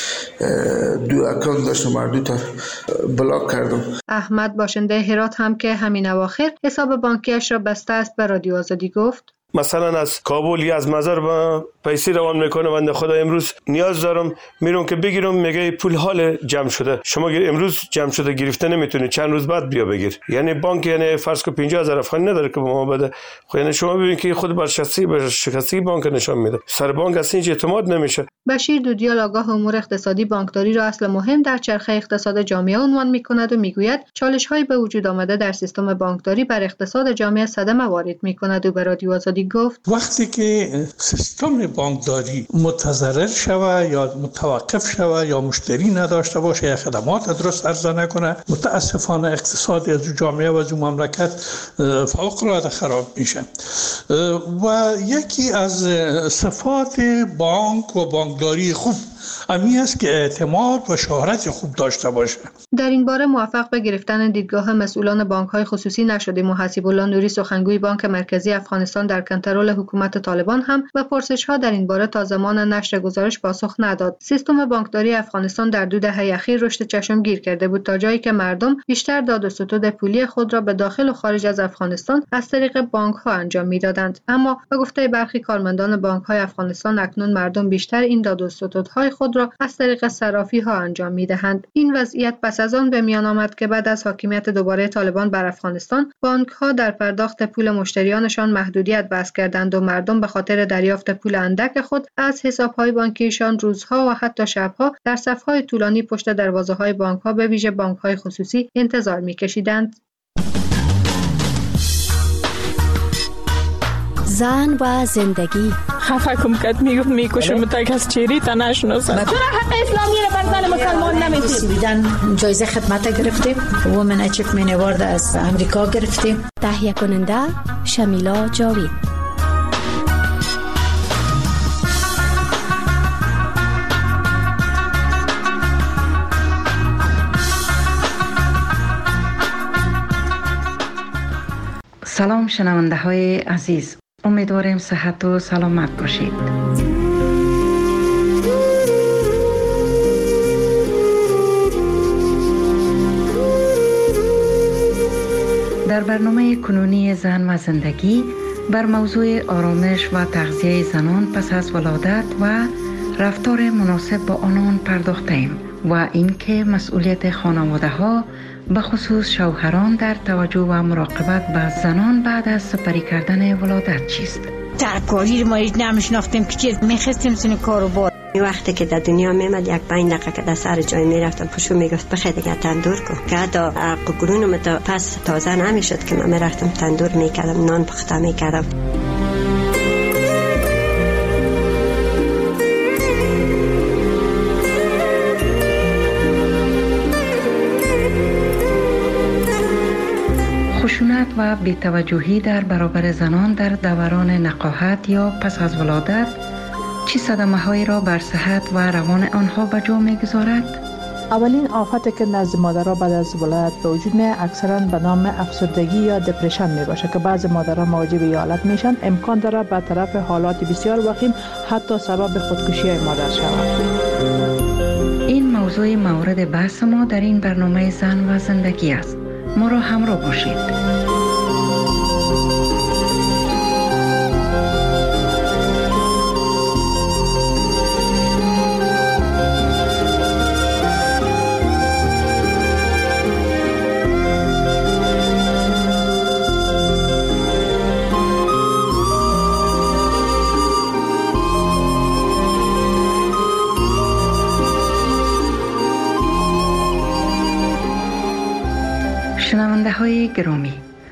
2 اکانت داشتم، هر 2 تا بلاک کردم. احمد باشنده هرات هم که همین اواخر حساب بانکیش را بسته است به رادیو آزادی گفت: مثلا از کابل یا از مزار با پیسه روان میکنه، بنده خدا امروز نیاز دارم میرم که بگیرم، میگه پول حال جمع شده، شما امروز جمع شده گرفته نمیتونی، چند روز بعد بیا بگیر. یعنی بانک یعنی فرض کو 50000 افغانی نداره که به ما بده. خب یعنی شما ببینید که خود برشکسته بانک نشان میده. سر بانک اصلا هیچ اعتماد نمیشه. بشیر دودیال آگاه امور اقتصادی بانکداری را اصل مهم در چرخه اقتصاد جامعه عنوان میکند و میگوید چالش‌هایی به وجود آمده در سیستم بانکداری بر اقتصاد جامعه صدمه وارد میکند و به رادیو آزادی گفت: وقتی که سیستم بانکداری متضرر شود یا متوقف شود یا مشتری نداشته باشه یا خدمات درست عرضه نکنه، متاسفانه اقتصاد از جامعه و از مملکت فوق‌العاده خراب میشه. و یکی از صفات بانک و بانکداری خوب امی است که اعتماد و شهرت خوب داشته باشه. در این باره موفق به گرفتن دیدگاه مسئولان بانک‌های خصوصی نشدیم. حسیب الله نوری سخنگوی بانک مرکزی افغانستان در کنترل حکومت طالبان هم به پرسش‌ها در این باره تا زمان نشر گزارش پاسخ نداد. سیستم بانکداری افغانستان در 2 دهه اخیر رشد چشمگیر کرده بود تا جایی که مردم بیشتر داد و ستد پولی خود را به داخل و خارج از افغانستان از طریق بانک‌ها انجام می‌دادند. اما به گفته برخی کارمندان بانک‌های افغانستان اکنون مردم بیشتر این داد و ستدهای خود را از طریق صرافی‌ها انجام می‌دهند. این وضعیت پس از آن به میان آمد که بعد از حاکمیت دوباره طالبان بر افغانستان بانک‌ها در پرداخت پول مشتریانشان محدودیت وضع کردند و مردم به خاطر دریافت پول اندک خود از حساب‌های بانکیشان روزها و حتی شب‌ها در صف‌های طولانی پشت دروازه‌های بانک‌ها به ویژه بانک‌های خصوصی انتظار می‌کشیدند. زن و زندگی خفه کم کد میکشم تا کس چیری تا نشناسم. چرا حق اسلامی را بر زن مسلمان نمیدید؟ سویدن جایزه خدمت گرفتیم، وومن اچیومنت اوارد از امریکا گرفتیم. تهیه کننده شمیلا جاوید. سلام شنونده های عزیز، امیدواریم صحت و سلامت باشید. در برنامه کنونی زن و زندگی بر موضوع آرامش و تغذیه زنان پس از ولادت و رفتار مناسب با آنان پرداختیم و اینکه مسئولیت خانواده ها به خصوص شوهران در توجه و مراقبت به زنان بعد از سپری کردن ولادت چیست؟ ترکاری ما نمیشناختیم که چیز میخستیم سن کارو با. وقتی که در دنیا میمد 5 دقیقه که در سر جای میرفتم پشو میگفت بخیر دیگه تندور کن که حتی قرونم تا پس تازه نمیشد که من میرفتم تندور میکردم، نان پخته میکردم. خشونت و بی‌توجهی در برابر زنان در دوران نقاهت یا پس از ولادت چه صدمه‌هایی را بر صحت و روان آنها به جا می‌گذارد؟ اولین آفتی که نزد مادرها بعد از ولادت به وجود میاد اکثرا به نام افسردگی یا دپرشن میباشه که بعضی مادرها مواجه به این حالت میشن. امکان داره به طرف حالات بسیار وخیم حتی سبب خودکشی مادر شود. این موضوع مورد بحث ما در این برنامه زن و زندگی است. ما را همراه باشید. شنونده های گرامی،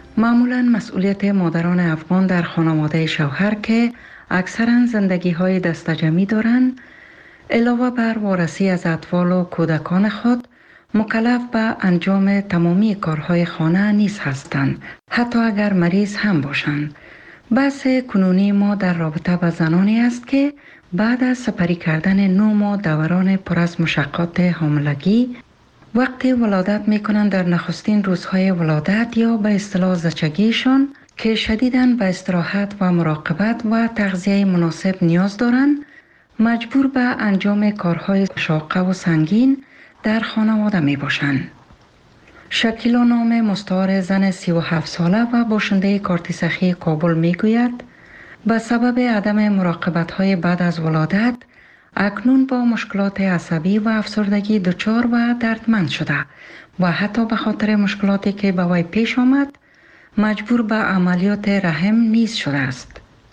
شرایط مادران افغان در خانواده شوهر که اکثرا زندگی های دستجمعی دارند، علاوه بر وارسی از اطفال و کودکان خود، مکلف به انجام تمامی کارهای خانه نیز هستند، حتی اگر مریض هم باشند. بحث کنونی ما در رابطه با زنانی است که بعد از سپری کردن 9 ماه دوران پر از مشقات حاملگی، وقتی ولادت می کنند در نخستین روزهای ولادت یا به اصطلاح زچگیشان که شدیداً به استراحت و مراقبت و تغذیه مناسب نیاز دارند، مجبور به انجام کارهای شاقه و سنگین در خانواده می باشند. شکیلا نام مستعار زن 37 ساله و باشنده کارت سخی کابل می گوید به سبب عدم مراقبت های بعد از ولادت اکنون با مشکلات عصبی و افسردگی دچار و دردمند شده و حتی به خاطر مشکلاتی که به وی پیش آمد مجبور به عملیات رحم نیز شده است.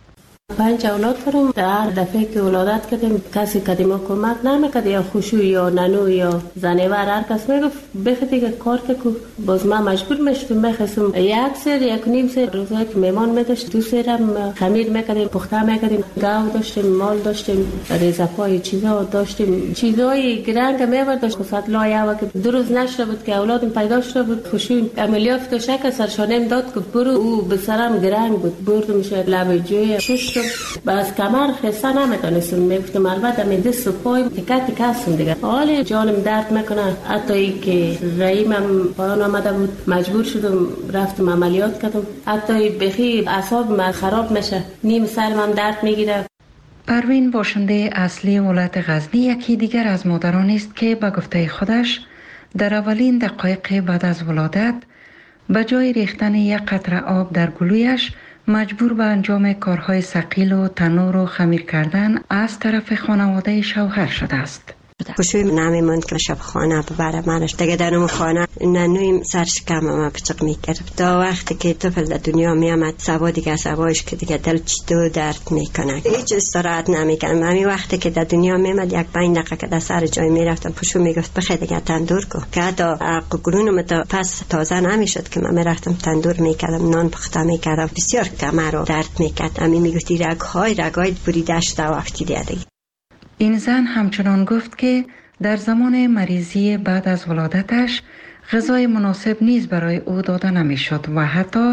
5 اولاد دارم. در هر دفعه که ولادت کردیم کسی که ما کمک نمیکرد، یا خوشو یا ننو یا زنیور، هر کس میگفت بخاطر که کار که باز ما مجبور میشدم میخواستم یک سر یک نیم سر روزایی که میمان میداشت 2 سرم خمیر میکردیم، پخته میکردیم، گاو داشتیم، مال داشتیم، ریزپای چیزا داشتیم، چیزای گرنگ میبرداشت. خصوصا لایه که 2 روز نشده بود که اولادم پیدا شده بود، خوشو عملیات شک سرشانم داد که برو، او به سرم گرنگ بود، بردمش لب جوی شش باز کمر خسته نمیتونستم، میگفتم البته می دست و پای تکه تکه هستم دیگه، حالی جانم درد میکنه. حتی ای که رحمم پایان آمده بود مجبور شدم رفتم عملیات کردم، حتی بخی اعصابم خراب میشه، نیم سرم درد میگیره. پروین باشنده اصلی ولایت غزنی یکی دیگر از مادرانی است که به گفته خودش در اولین دقایق بعد از ولادت به جای ریختن یک قطره آب در گلویش مجبور به انجام کارهای ثقیل و تنور و خمیر کردن از طرف خانواده شوهر شده است. خوشوی نمیموند که شب خانه ببره منش دیگه درم خانه ننویم سرشکم ما پچق میکرد. تا وقتی که طفل در دنیا میامد سوا دیگه سوایش که دیگه دل چطور درد میکنه، هیچ استراحت نمیکنم. همین وقتی که در دنیا میامد 1-5 دقیقه که در سر جای میرفتم پشو میگفت بخی دیگه تندور کن، که حتی قرونم تا پس تازه نمیشد که من میرفتم تندور میکردم، نان پخته میکردم، بسیار کمر رو درد میکرد. همین میگفتی رگای بریده شده وقتی دیگه. این زن همچنان گفت که در زمان مریضی بعد از ولادتش غذای مناسب نیز برای او داده نمیشد و حتی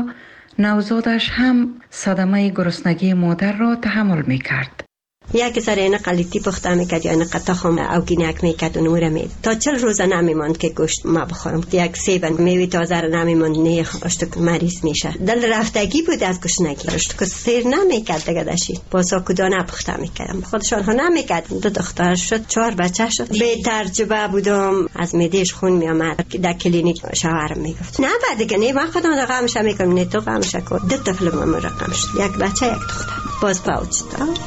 نوزادش هم صدمه گرسنگی مادر را تحمل میکرد. یک سر اینه قلیتی پخته میکرد یا اینه قطعه او گینک میکرد و نوره مید. تا 40 روز نمیماند که گوشت ما بخورم. یک سیبن میوی تازه رو نمیماند، نه اشتک مریض میشه. دل رفتگی بود از گشنگی. اشتک سیر نمیکرد دیگه داشتی. باسا کدانه پخته میکردم. خودشان ها نمیکرد. 2 دختر شد، 4 بچه شد. به ترجبه بودم، از میدهش خون میامد. در کلینیک شوهرم میگفت نه بعد دیگه نه من خودم رو غمش میکنم، نه تو غمش کن. 2 طفل من رقم شد، 1 بچه 1 دختر. باز پاوچ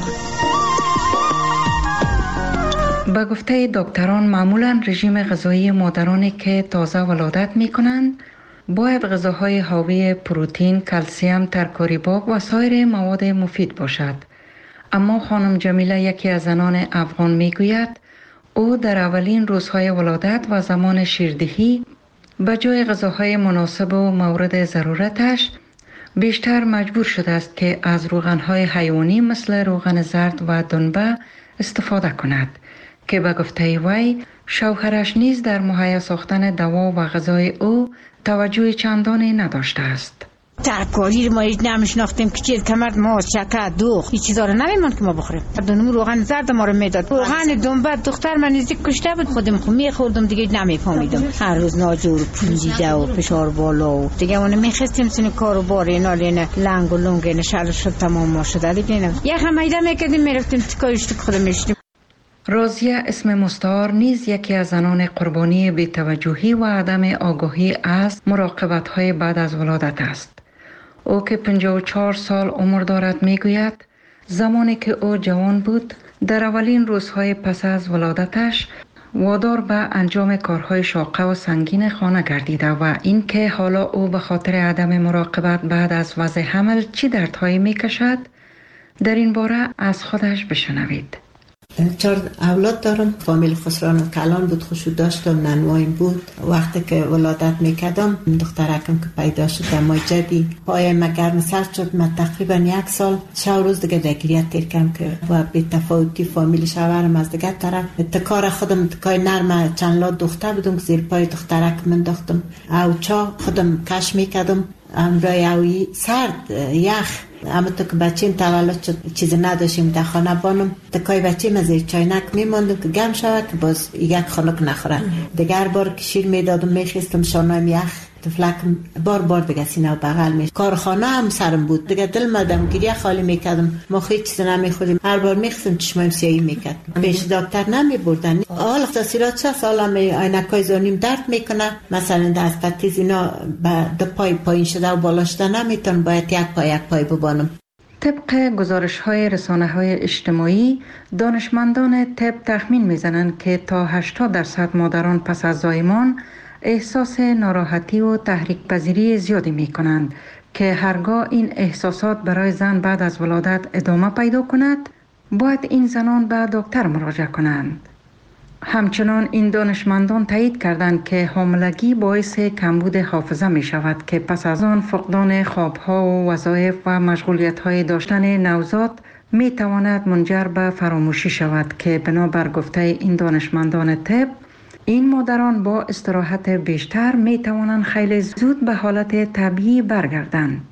به گفته دکتران معمولا رژیم غذایی مادرانی که تازه ولادت می کنند باید غذاهای حاوی پروتئین، کلسیم، ترکاری باغ و سایر مواد مفید باشد. اما خانم جمیله یکی از زنان افغان می گوید او در اولین روزهای ولادت و زمان شیردهی به جای غذاهای مناسب و مورد ضرورتش بیشتر مجبور شده است که از روغنهای حیوانی مثل روغن زرد و دنبه استفاده کند که به گفته وی شوهرش نیز در مهیا ساختن دوا و غذای او توجه چندانی نداشته است. ترکاری ما هیچ نمیشناختیم که چیز کمرد ما شکر دوغ این چیزا رو نمیموند که ما بخوریم. دونم روغن زرد ما رو میداد، روغن دنبه دختر من نزدیک کشته بود، خودم خو میخوردم دیگه نمیفهمیدم. هر روز ناجور پولیده و فشار بالا و دیگه اون میخواستیم سن کارو بار اینا لینه لنگ و لنگ نه شل شد تمام ما شده دیگه. یه خمیده میکردیم میرفتیم تکایش تک خودم میشتیم. رازیه اسم مستعار نیز یکی از زنان قربانی بی‌توجهی و عدم آگاهی از مراقبت‌های بعد از ولادت است. او که 54 سال عمر دارد میگوید زمانی که او جوان بود در اولین روزهای پس از ولادتش وادار به انجام کارهای شاقه و سنگین خانه گردیده و این که حالا او به خاطر عدم مراقبت بعد از وضع حمل چی دردهایی میکشد در این باره از خودش بشنوید. 4 اولاد دارم. فامیل خسران کلان بود، خوشو داشتم، ننوایم بود. وقتی که ولادت میکردم دخترکم که پیدا شد دمای جدی پای مگرم سرد شد. من تقریبا 1 سال 6 روز دیگه درگیریت تیر کردم که و به تفاوتی فامیل شوهرم از دیگه طرف تکار خودم تکای نرم چند لا دختر بودم که زیر پای دخترک من داختم او چا خودم کش میکردم امرای اوی سرد یخ. اما تو که بچیم تولد شد چیزی نداشتیم در خانه بانم تکای بچیم از این چاینک میماندم که گم شود که باز یک خانک نخوره. دیگر بار که شیر میدادم میخیستم شانایم یخ تفلکم بار دیگه سینه و بغل میشه. کارخانه هم سرم بود دیگه دل مدم گریه خالی میکردم. ما خیلی چیز نمیخوریم. هر بار میخستم چشمایم سیاهی میکرد. پیش دکتر نمیبردن. حالا تاثیرات چه سالا عینکای زانیم درد میکنه. مثلا دست پتیز اینا به پای پایین شده و بالا شده نمیتون، باید یک پای ببانم. طبق گزارش‌های رسانه‌های اجتماعی، دانشمندان طب تخمین میزنند که تا 80% مادران پس از زایمان احساس ناراحتی و تحریک پذیری زیادی می کنند که هرگاه این احساسات برای زن بعد از ولادت ادامه پیدا کند باید این زنان به دکتر مراجعه کنند. همچنان این دانشمندان تایید کردند که حاملگی باعث کمبود حافظه می شود که پس از آن فقدان خوابها و وظایف و مشغولیت‌های داشتن نوزاد می تواند منجر به فراموشی شود که بنابر گفته این دانشمندان طب این مادران با استراحت بیشتر می توانند خیلی زود به حالت طبیعی برگردند.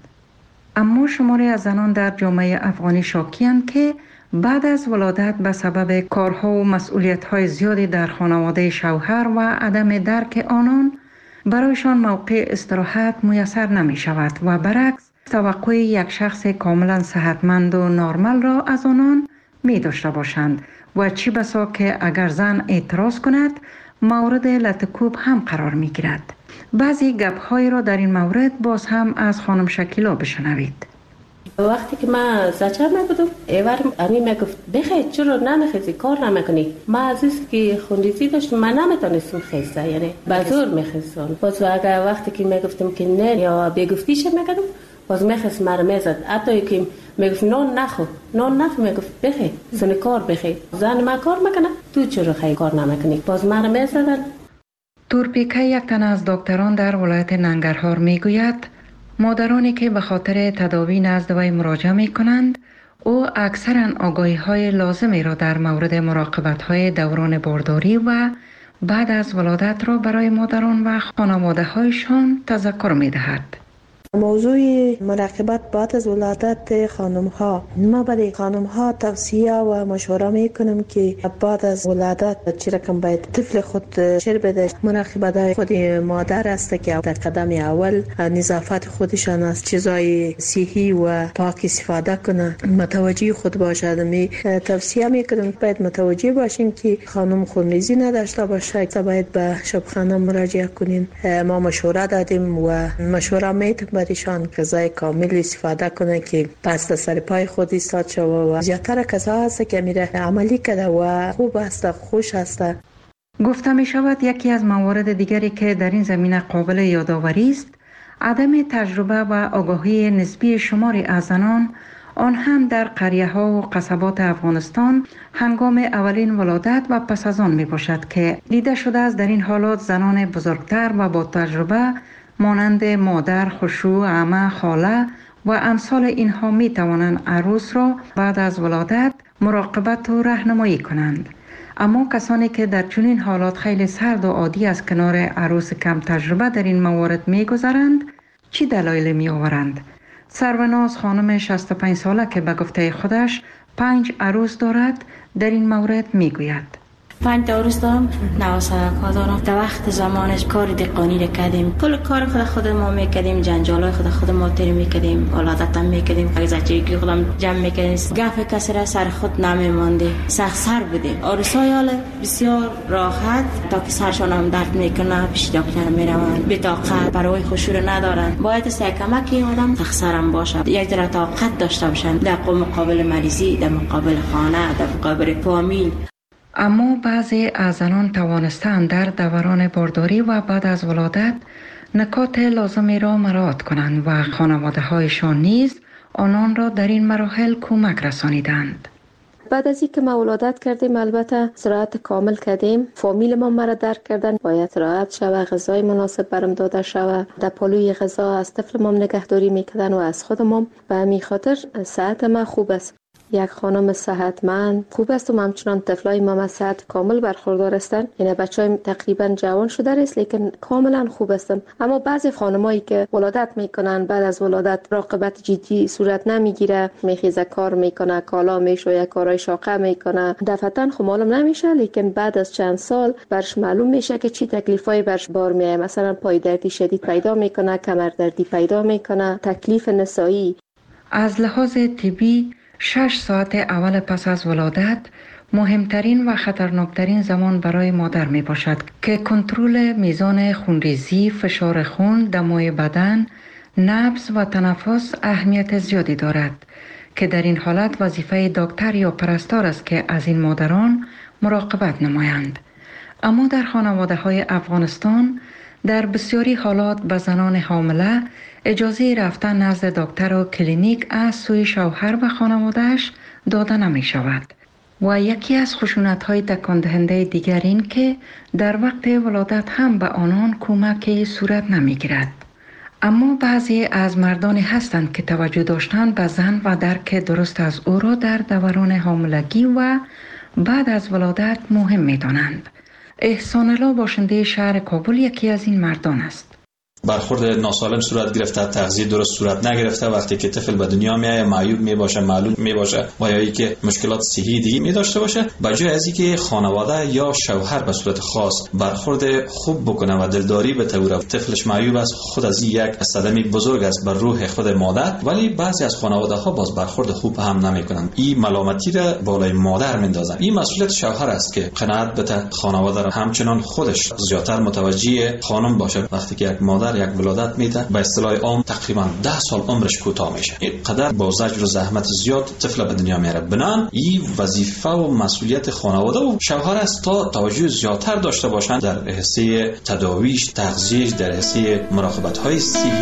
اما شماری از زنان در جامعه افغانی شاکی‌اند که بعد از ولادت به سبب کارها و مسئولیت‌های زیادی در خانواده شوهر و عدم درک آنان برایشان موقع استراحت میسر نمی شود و برعکس توقع یک شخص کاملا صحتمند و نرمال را از آنان می داشته باشند و چی بسا که اگر زن اعتراض کند مورد لطکوب هم قرار می گیرد. بعضی گپ‌های را در این مورد باز هم از خانم شکیلا بشنوید. وقتی که من زچه میبودم ایوارم امی میگفت بخیر چرا نمیخیزی کار نمیکنی. من عزیز که خونریزی داشتم من نمیتونستم خیزه، یعنی بزور میخیزم. باز اگر وقتی که میگفتم که نه یا بگفتیش میگردم باز میخیز مرا میزد. حتی که میگفت نان نخو میگفت بخیر زن کار بخیر زن ما کار میکنه تو چرا خیلی کار نمیکنی. باز مرا میزدن. تورپیکه یک تن از دکتران در ولایت ننگرهار میگوید مادرانی که به خاطر تداوی نزد وی مراجعه می کنند او اکثرا آگاهی های لازمی را در مورد مراقبت های دوران بارداری و بعد از ولادت را برای مادران و خانواده هایشان تذکر می دهد. موضوع مراقبت بعد از ولادت خانم ها، ما برای خانم ها توصیه و مشوره می کنم که بعد از ولادت چه رقم باید طفل خود شیر بده. مراقبت خود مادر است که در قدم اول نظافت خودشان از چیزای صحی و پاک استفاده کنه، متوجه خود باشد. می توصیه می کنم باید متوجه باشین که خانم خونریزی نداشته باشه، باید به شبخانه مراجعه کنین. ما مشوره دادیم و مشوره میتونیم برایشان غذای کامل استفاده کنه که پس سر پای خود ایستاد شود و زیادتر کسا هست که میره عملی کرده و خوب است، خوش است. گفته می شود یکی از موارد دیگری که در این زمینه قابل یادآوری است عدم تجربه و آگاهی نسبی شماری از زنان، آن هم در قریه ها و قصبات افغانستان هنگام اولین ولادت و پس از آن می باشد که دیده شده است در این حالات زنان بزرگتر و با تجربه مانند مادر، خشوع، عمه، خاله و امثال اینها می توانند عروس را بعد از ولادت مراقبت و راهنمایی کنند. اما کسانی که در چنین حالات خیلی سرد و عادی از کنار عروس کم تجربه در این موارد می گذرند، چی دلایل می آورند؟ سروناز خانم 65 ساله که به گفته خودش 5 عروس دارد در این مورد می گوید. 5 عروس دارم، 9 سرکا دارم. در وقت زمانش کار دقانی کردیم، کل کار خود ما میکردیم، جنجالای خود ما تیر میکردیم، ولادت هم میکردیم، زچگی خودم جمع میکردیم. گپ کسی را سر خود نمیمانده، سخت سر بودیم. عروسای حال بسیار راحت تا که سرشان هم درد میکنه پیش دکتر میروند، بطاقت برای خشوع ندارن. باید است کمکی آدم تخسرم باشه، یک ذره طاقت داشته باشن در مقابل مریضی، در مقابل خانه، در مقابل فامیل. اما بعضی از زنان توانستند در دوران بارداری و بعد از ولادت نکات لازمی را مراعات کنند و خانواده هایشان نیز آنان را در این مراحل کمک رسانیدند. بعد از اینکه ما ولادت کردیم البته استراحت کامل کردیم، فامیل ما مرا درک کردن، باید استراحت شوه، غذای مناسب برم داده شوه، در پلوی غذا از طفل ما نگهداری میکردن و از خودم. به همین خاطر صحت ما خوب است. یک خانم صحتمند خوب است و همچنان طفلای ما از صحت کامل برخوردار هستند. یعنی بچه‌های تقریبا جوان شده است لیکن کاملا خوب هستند. اما بعضی خانمایی که ولادت میکنن بعد از ولادت راقبت جدی صورت نمیگیره، میخیزه کار میکنه، کالا میشویه، کارهای شاقه میکنه، دفعتاً خب معلوم نمیشه لیکن بعد از چند سال برش معلوم میشه که چی تکلیفای برش بار میایه. مثلا پای دردی شدید پیدا میکنه، کمر دردی پیدا میکنه، تکلیف نسایی. از لحاظ طبی 6 ساعت اول پس از ولادت مهمترین و خطرناکترین زمان برای مادر می باشد که کنترل میزان خونریزی، فشار خون، دمای بدن، نبض و تنفس اهمیت زیادی دارد که در این حالت وظیفه دکتر یا پرستار است که از این مادران مراقبت نمایند. اما در خانواده های افغانستان در بسیاری حالات به زنان حامله اجازه رفتن نزد دکتر و کلینیک از سوی شوهر و خانوادهش داده نمی شود. و یکی از خشونت‌های تکان دهنده دیگر این که در وقت ولادت هم به آنان کمکی صورت نمی گیرد. اما بعضی از مردانی هستند که توجه داشتن به زن و درک درست از او را در دوران حاملگی و بعد از ولادت مهم می دانند. احسان الله باشنده شهر کابل یکی از این مردان است. برخورد ناسالم صورت گرفته، تغذیه درست صورت نگرفته، وقتی که طفل به دنیا میاد معیوب میباشه، معلول میباشه و یا اینکه مشکلات صحی دیگه می داشته باشه، بجای از اینکه خانواده یا شوهر به صورت خاص برخورد خوب بکنه و دلداری بتوره، طفلش معیوب است، خود از این یک صدمه بزرگ است بر روح خود مادر، ولی بعضی از خانواده ها باز برخورد خوب هم نمیکنن. این ملامتی را بالای مادر میندازن. این مسئولیت شوهر است که قناعت بده، خانواده را همچنان خودش زیادتر متوجه خانم باشه. وقتی که یک مادر یک ولادت میده به اصطلاح عام تقریبا 10 سال عمرش کوتاه میشه. این قدر با زجر و زحمت زیاد طفل به دنیا میاره. بنان این وظیفه و مسئولیت خانواده و شوهر است تا توجه زیادتر داشته باشند در حصه تداویش، تغذیه‌اش، در حصه مراقبت های صحی.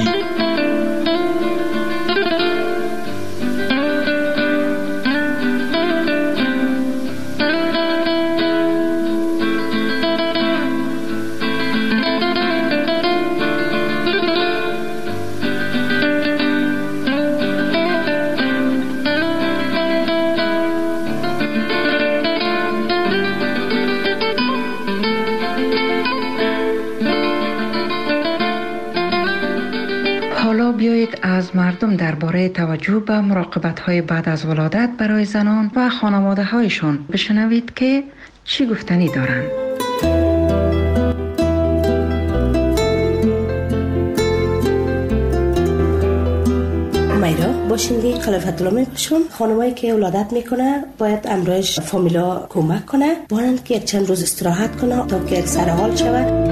از مردم درباره توجه به مراقبت‌های بعد از ولادت برای زنان و خانواده‌هایشان بشنوید که چی گفتنی دارند. میرا باشنده خلافت الله میباشم. خانمایی که ولادت میکنه باید امروز فامیلا کمک کنه، باید که یک چند روز استراحت کنه تا که سر حال شود.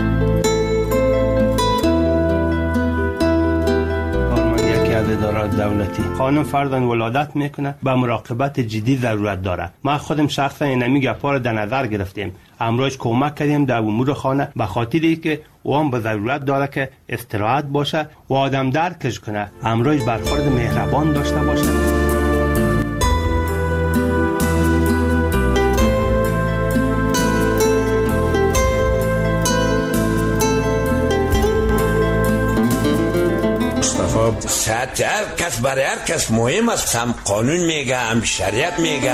اداره دولتی خانم فردان ولادت میکنه به مراقبت جدی ضرورت داره. ما خودم شخصا اینمی گپا رو در نظر گرفتیم، امروز کمک کردیم در امور خانه به خاطری که اون به ضرورت داره که استراحت باشه و آدم درکش کنه، امروز برخورد مهربان داشته باشه. صحت هر کس برای هر کس مهم است. هم قانون میگه، هم شریعت میگه.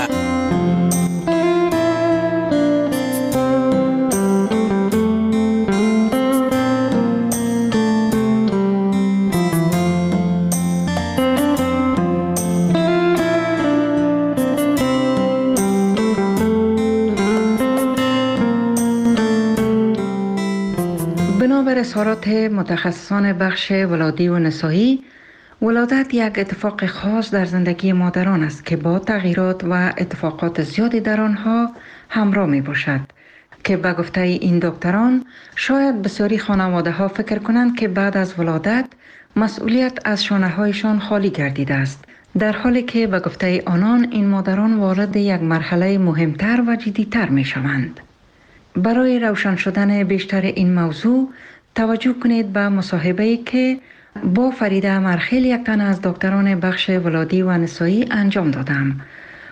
بنابر اظهارات متخصصان بخش ولادی و نسایی، ولادت یک اتفاق خاص در زندگی مادران است که با تغییرات و اتفاقات زیادی در آنها همراه می باشد که به گفته این دکتران شاید بسیاری خانواده ها فکر کنند که بعد از ولادت مسئولیت از شانه هایشان خالی گردیده است، در حالی که به گفته آنان این مادران وارد یک مرحله مهمتر و جدیتر می شوند. برای روشن شدن بیشتر این موضوع توجه کنید به مصاحبه‌ای که با فریده مرخیل، یک تن از دکتران بخش ولادی و نسایی انجام دادم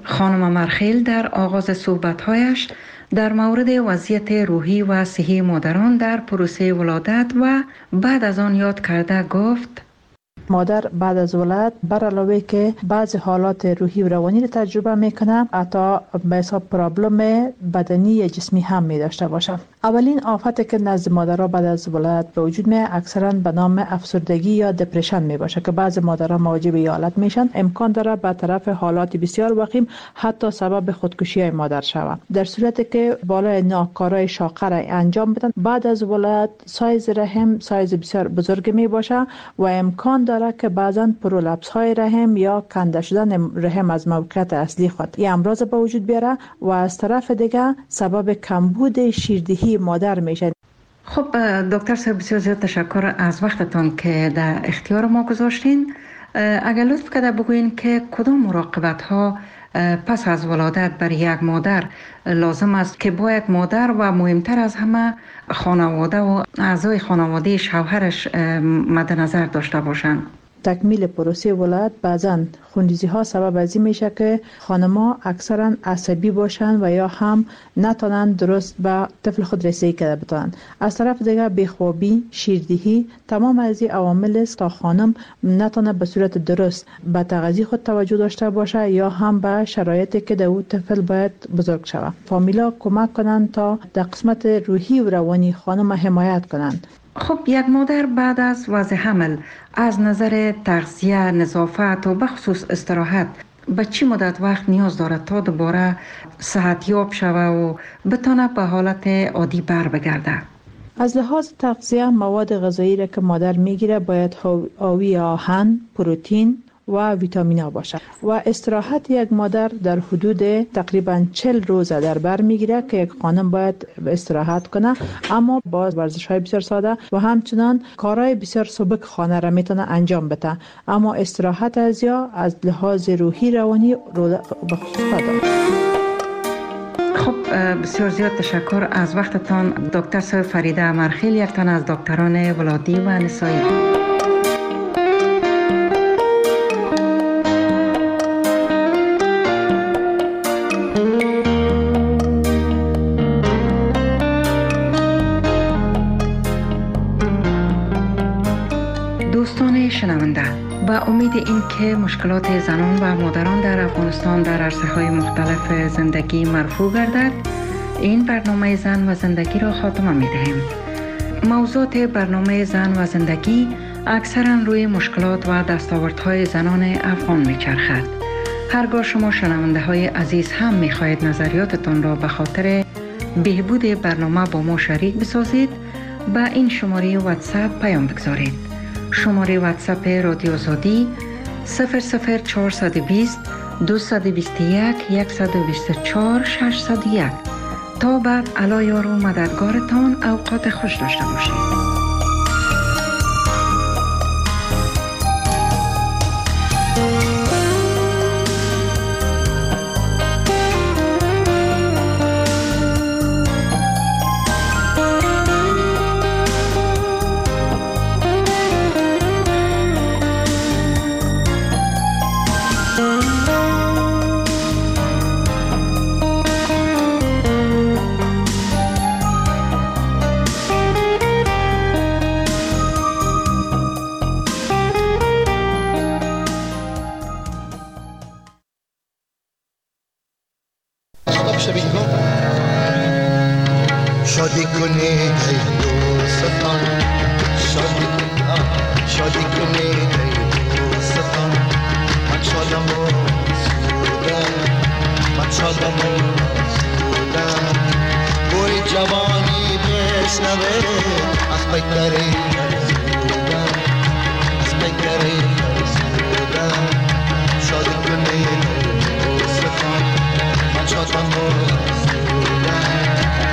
خانم مرخیل در آغاز صحبت‌هایش در مورد وضعیت روحی و صحی مادران در پروسه ولادت و بعد از آن یاد کرده گفت: مادر بعد از ولادت بر علاوه که بعض حالات روحی و روانی را تجربه میکنه، حتی به حساب پرابلم بدنی یا جسمی هم می داشته باشه. اولین آفتی که نزد مادرها بعد از ولادت به وجود می اکثرا به نام افسردگی یا دپرشن می باشه که بعض مادرها مواجه به حالت میشن. امکان داره به طرف حالات بسیار وخیم حتی سبب خودکشی های مادر شود. در صورتی که بالای ناکارای شاقه را انجام بدن، بعد از ولادت سایز رحم سایز بسیار بزرگ می باشه و امکان داره که بعضا پرولپس های رحم یا کنده شدن رحم از موقعیت اصلی خود این امراض به وجود بیاره و از طرف دیگه سبب کمبود شیردهی مادر میشه. خب دکتر صاحب، بسیار زیاد تشکر از وقتتون که در اختیار ما گذاشتین. اگر لطف کرده بگوین که کدام مراقبت ها پس از ولادت برای یک مادر لازم است که باید مادر و مهمتر از همه خانواده و اعضای خانواده شوهرش مد نظر داشته باشند؟ تکمیل پروسه ولادت بعضا خونریزی ها سبب از این میشه که خانم‌ها اکثرا عصبی باشن و یا هم نتونن درست به طفل خود رسیدگی کرده بتونن. از طرف دیگه بیخوابی، شیردهی، تمام از این عوامل است تا خانم نتونه به صورت درست به تغذیه خود توجه داشته باشه یا هم به شرایطی که در طفل باید بزرگ شود. فامیلا کمک کنن تا در قسمت روحی و روانی خانم حمایت کنن. خب یک مادر بعد از وضع حمل از نظر تغذیه، نظافت و بخصوص استراحت به چی مدت وقت نیاز دارد تا دوباره صحتیاب شود و بتونه به حالت عادی بر بگرده؟ از لحاظ تغذیه مواد غذایی را که مادر میگیره باید حاوی آهن، پروتئین و ویتامین باشه و استراحت یک مادر در حدود تقریبا 40 روز در بر میگیره که یک خانم باید استراحت کنه، اما با ورزش های بسیار ساده و همچنان کارهای بسیار سبک خانه را میتونه انجام بده، اما استراحت از لحاظ روحی روانی به خصوص داره. خب بسیار زیاد تشکر از وقتتان دکتر صاحب فریده مرخیل، یک تن از دکتران ولادی و نسایی. دوستان شنونده، با امید این که مشکلات زنان و مادران در افغانستان در عرصه‌های مختلف زندگی مرفوع گردد، این برنامه زن و زندگی را خاتمه می‌دهیم. موضوعات برنامه زن و زندگی اکثراً روی مشکلات و دستاوردهای زنان افغان می‌چرخد. هرگاه شما شنونده‌های عزیز هم می‌خواهید نظریاتتان را به خاطر بهبود برنامه با ما شریک بسازید، با این شماره واتساپ پیام بگذارید. شماره واتساپ رادیو آزادی 00420 221 124 601. تا بعد علی یار و مددگارتان اوقات خوش داشته باشید. شادی کنید ای دوستان، شادی کنید ای دوستان، من شادم و سودم، من شادم و سودم. بوی جوانی بشنوه از پیکری سودم، از پیکری سودم. شادی کنید ای دوستان، من شادم و سودم.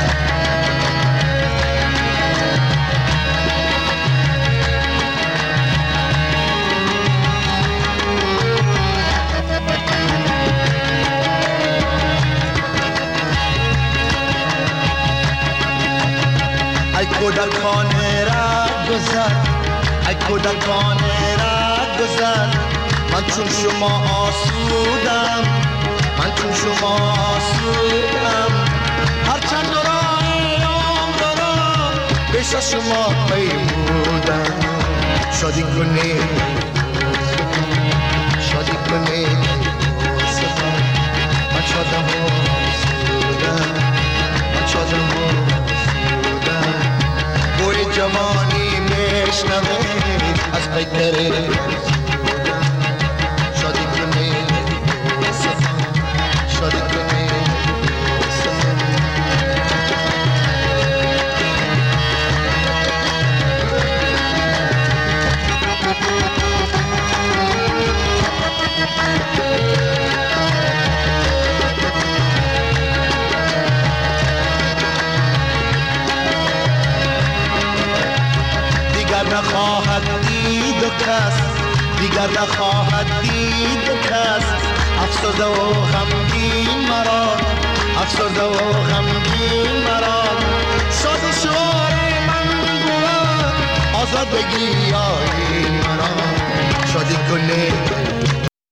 ای کودکان را گذر، ای کودکان را گذر، من چون شما آسودم، من چون شما آسودم هرچند رایام دارم پیش از شما پیمودم شادی کنید شادی کنید من شادم آسودم من شادم آسودم بوی جوانی میشنوید از پیکره شادی کنید شادی کنید نخواهد دید و کس دیگر نخواهد دید و کس افسرده و غمگین مرا افسرده و غمگین مرا شاد شعار من بود آزاد بگی یاری مرا شادی کنید